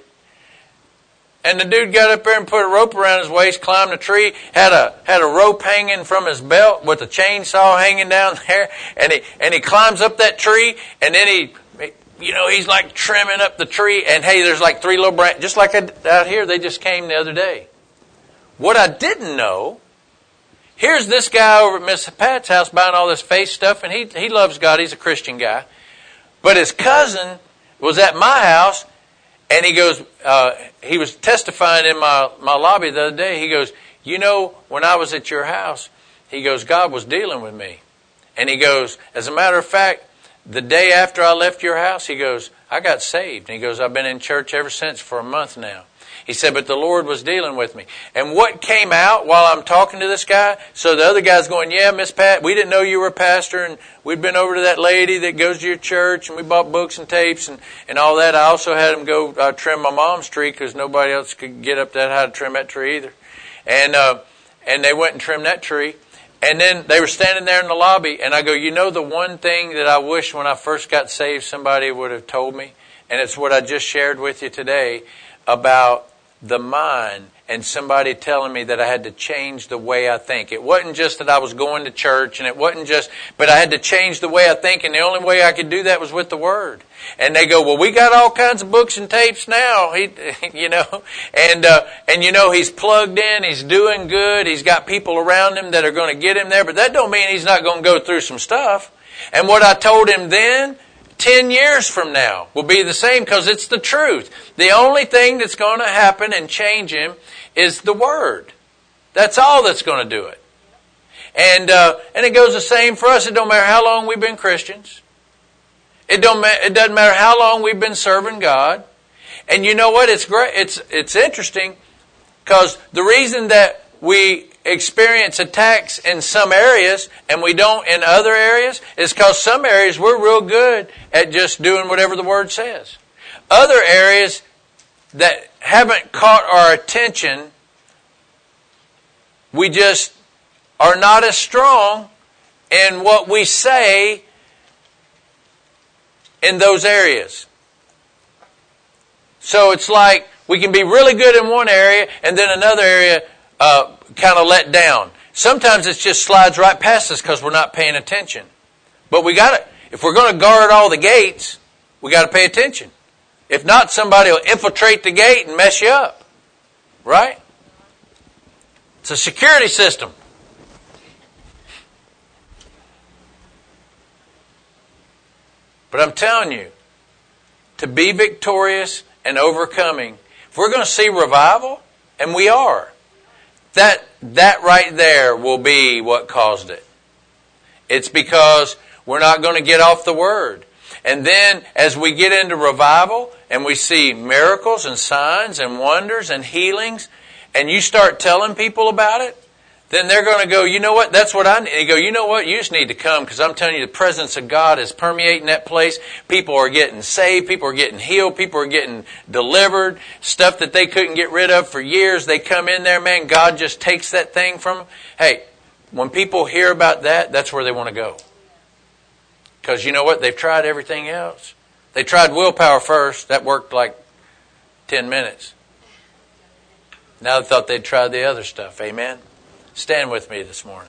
And the dude got up there and put a rope around his waist, climbed the tree, had a, had a rope hanging from his belt with a chainsaw hanging down there. And he, and he climbs up that tree, and then he, you know, he's like trimming up the tree. And hey, there's like three little branches, just like out here, they just came the other day. What I didn't know, here's this guy over at Miss Pat's house buying all this faith stuff, and he he loves God. He's a Christian guy. But his cousin was at my house, and he goes, uh, he was testifying in my, my lobby the other day. He goes, you know, when I was at your house, he goes, God was dealing with me. And he goes, as a matter of fact, the day after I left your house, he goes, I got saved. And he goes, I've been in church ever since for a month now. He said, but the Lord was dealing with me. And what came out while I'm talking to this guy, so the other guy's going, yeah, Miss Pat, we didn't know you were a pastor, and we'd been over to that lady that goes to your church, and we bought books and tapes and, and all that. I also had him go uh, trim my mom's tree because nobody else could get up that high to trim that tree either. And, uh, and they went and trimmed that tree. And then they were standing there in the lobby, and I go, you know the one thing that I wish when I first got saved somebody would have told me? And it's what I just shared with you today about the mind, and somebody telling me that I had to change the way I think. It wasn't just that I was going to church, and it wasn't just, but I had to change the way I think, and the only way I could do that was with the Word. And they go, well, we got all kinds of books and tapes now, he, you know, and, uh, and you know, he's plugged in, he's doing good, he's got people around him that are going to get him there, but that don't mean he's not going to go through some stuff. And what I told him then, ten years from now will be the same because it's the truth. The only thing that's going to happen and change him is the Word. That's all that's going to do it. And uh, and it goes the same for us. It don't matter how long we've been Christians. It don't ma- it doesn't matter how long we've been serving God. And you know what? It's great. It's it's interesting because the reason that we experience attacks in some areas and we don't in other areas is because some areas we're real good at just doing whatever the Word says. Other areas that haven't caught our attention, we just are not as strong in what we say in those areas. So it's like we can be really good in one area and then another area uh, kind of let down. Sometimes it just slides right past us because we're not paying attention. But we got to, if we're going to guard all the gates, we got to pay attention. If not, somebody will infiltrate the gate and mess you up. Right? It's a security system. But I'm telling you, to be victorious and overcoming, if we're going to see revival, and we are, that that right there will be what caused it. It's because we're not going to get off the Word. And then as we get into revival and we see miracles and signs and wonders and healings, and you start telling people about it, then they're going to go, you know what, that's what I need. They go, you know what, you just need to come because I'm telling you the presence of God is permeating that place. People are getting saved. People are getting healed. People are getting delivered. Stuff that they couldn't get rid of for years. They come in there, man, God just takes that thing from them. Hey, when people hear about that, that's where they want to go. Because you know what, they've tried everything else. They tried willpower first. That worked like ten minutes. Now they thought they'd try the other stuff. Amen? Stand with me this morning.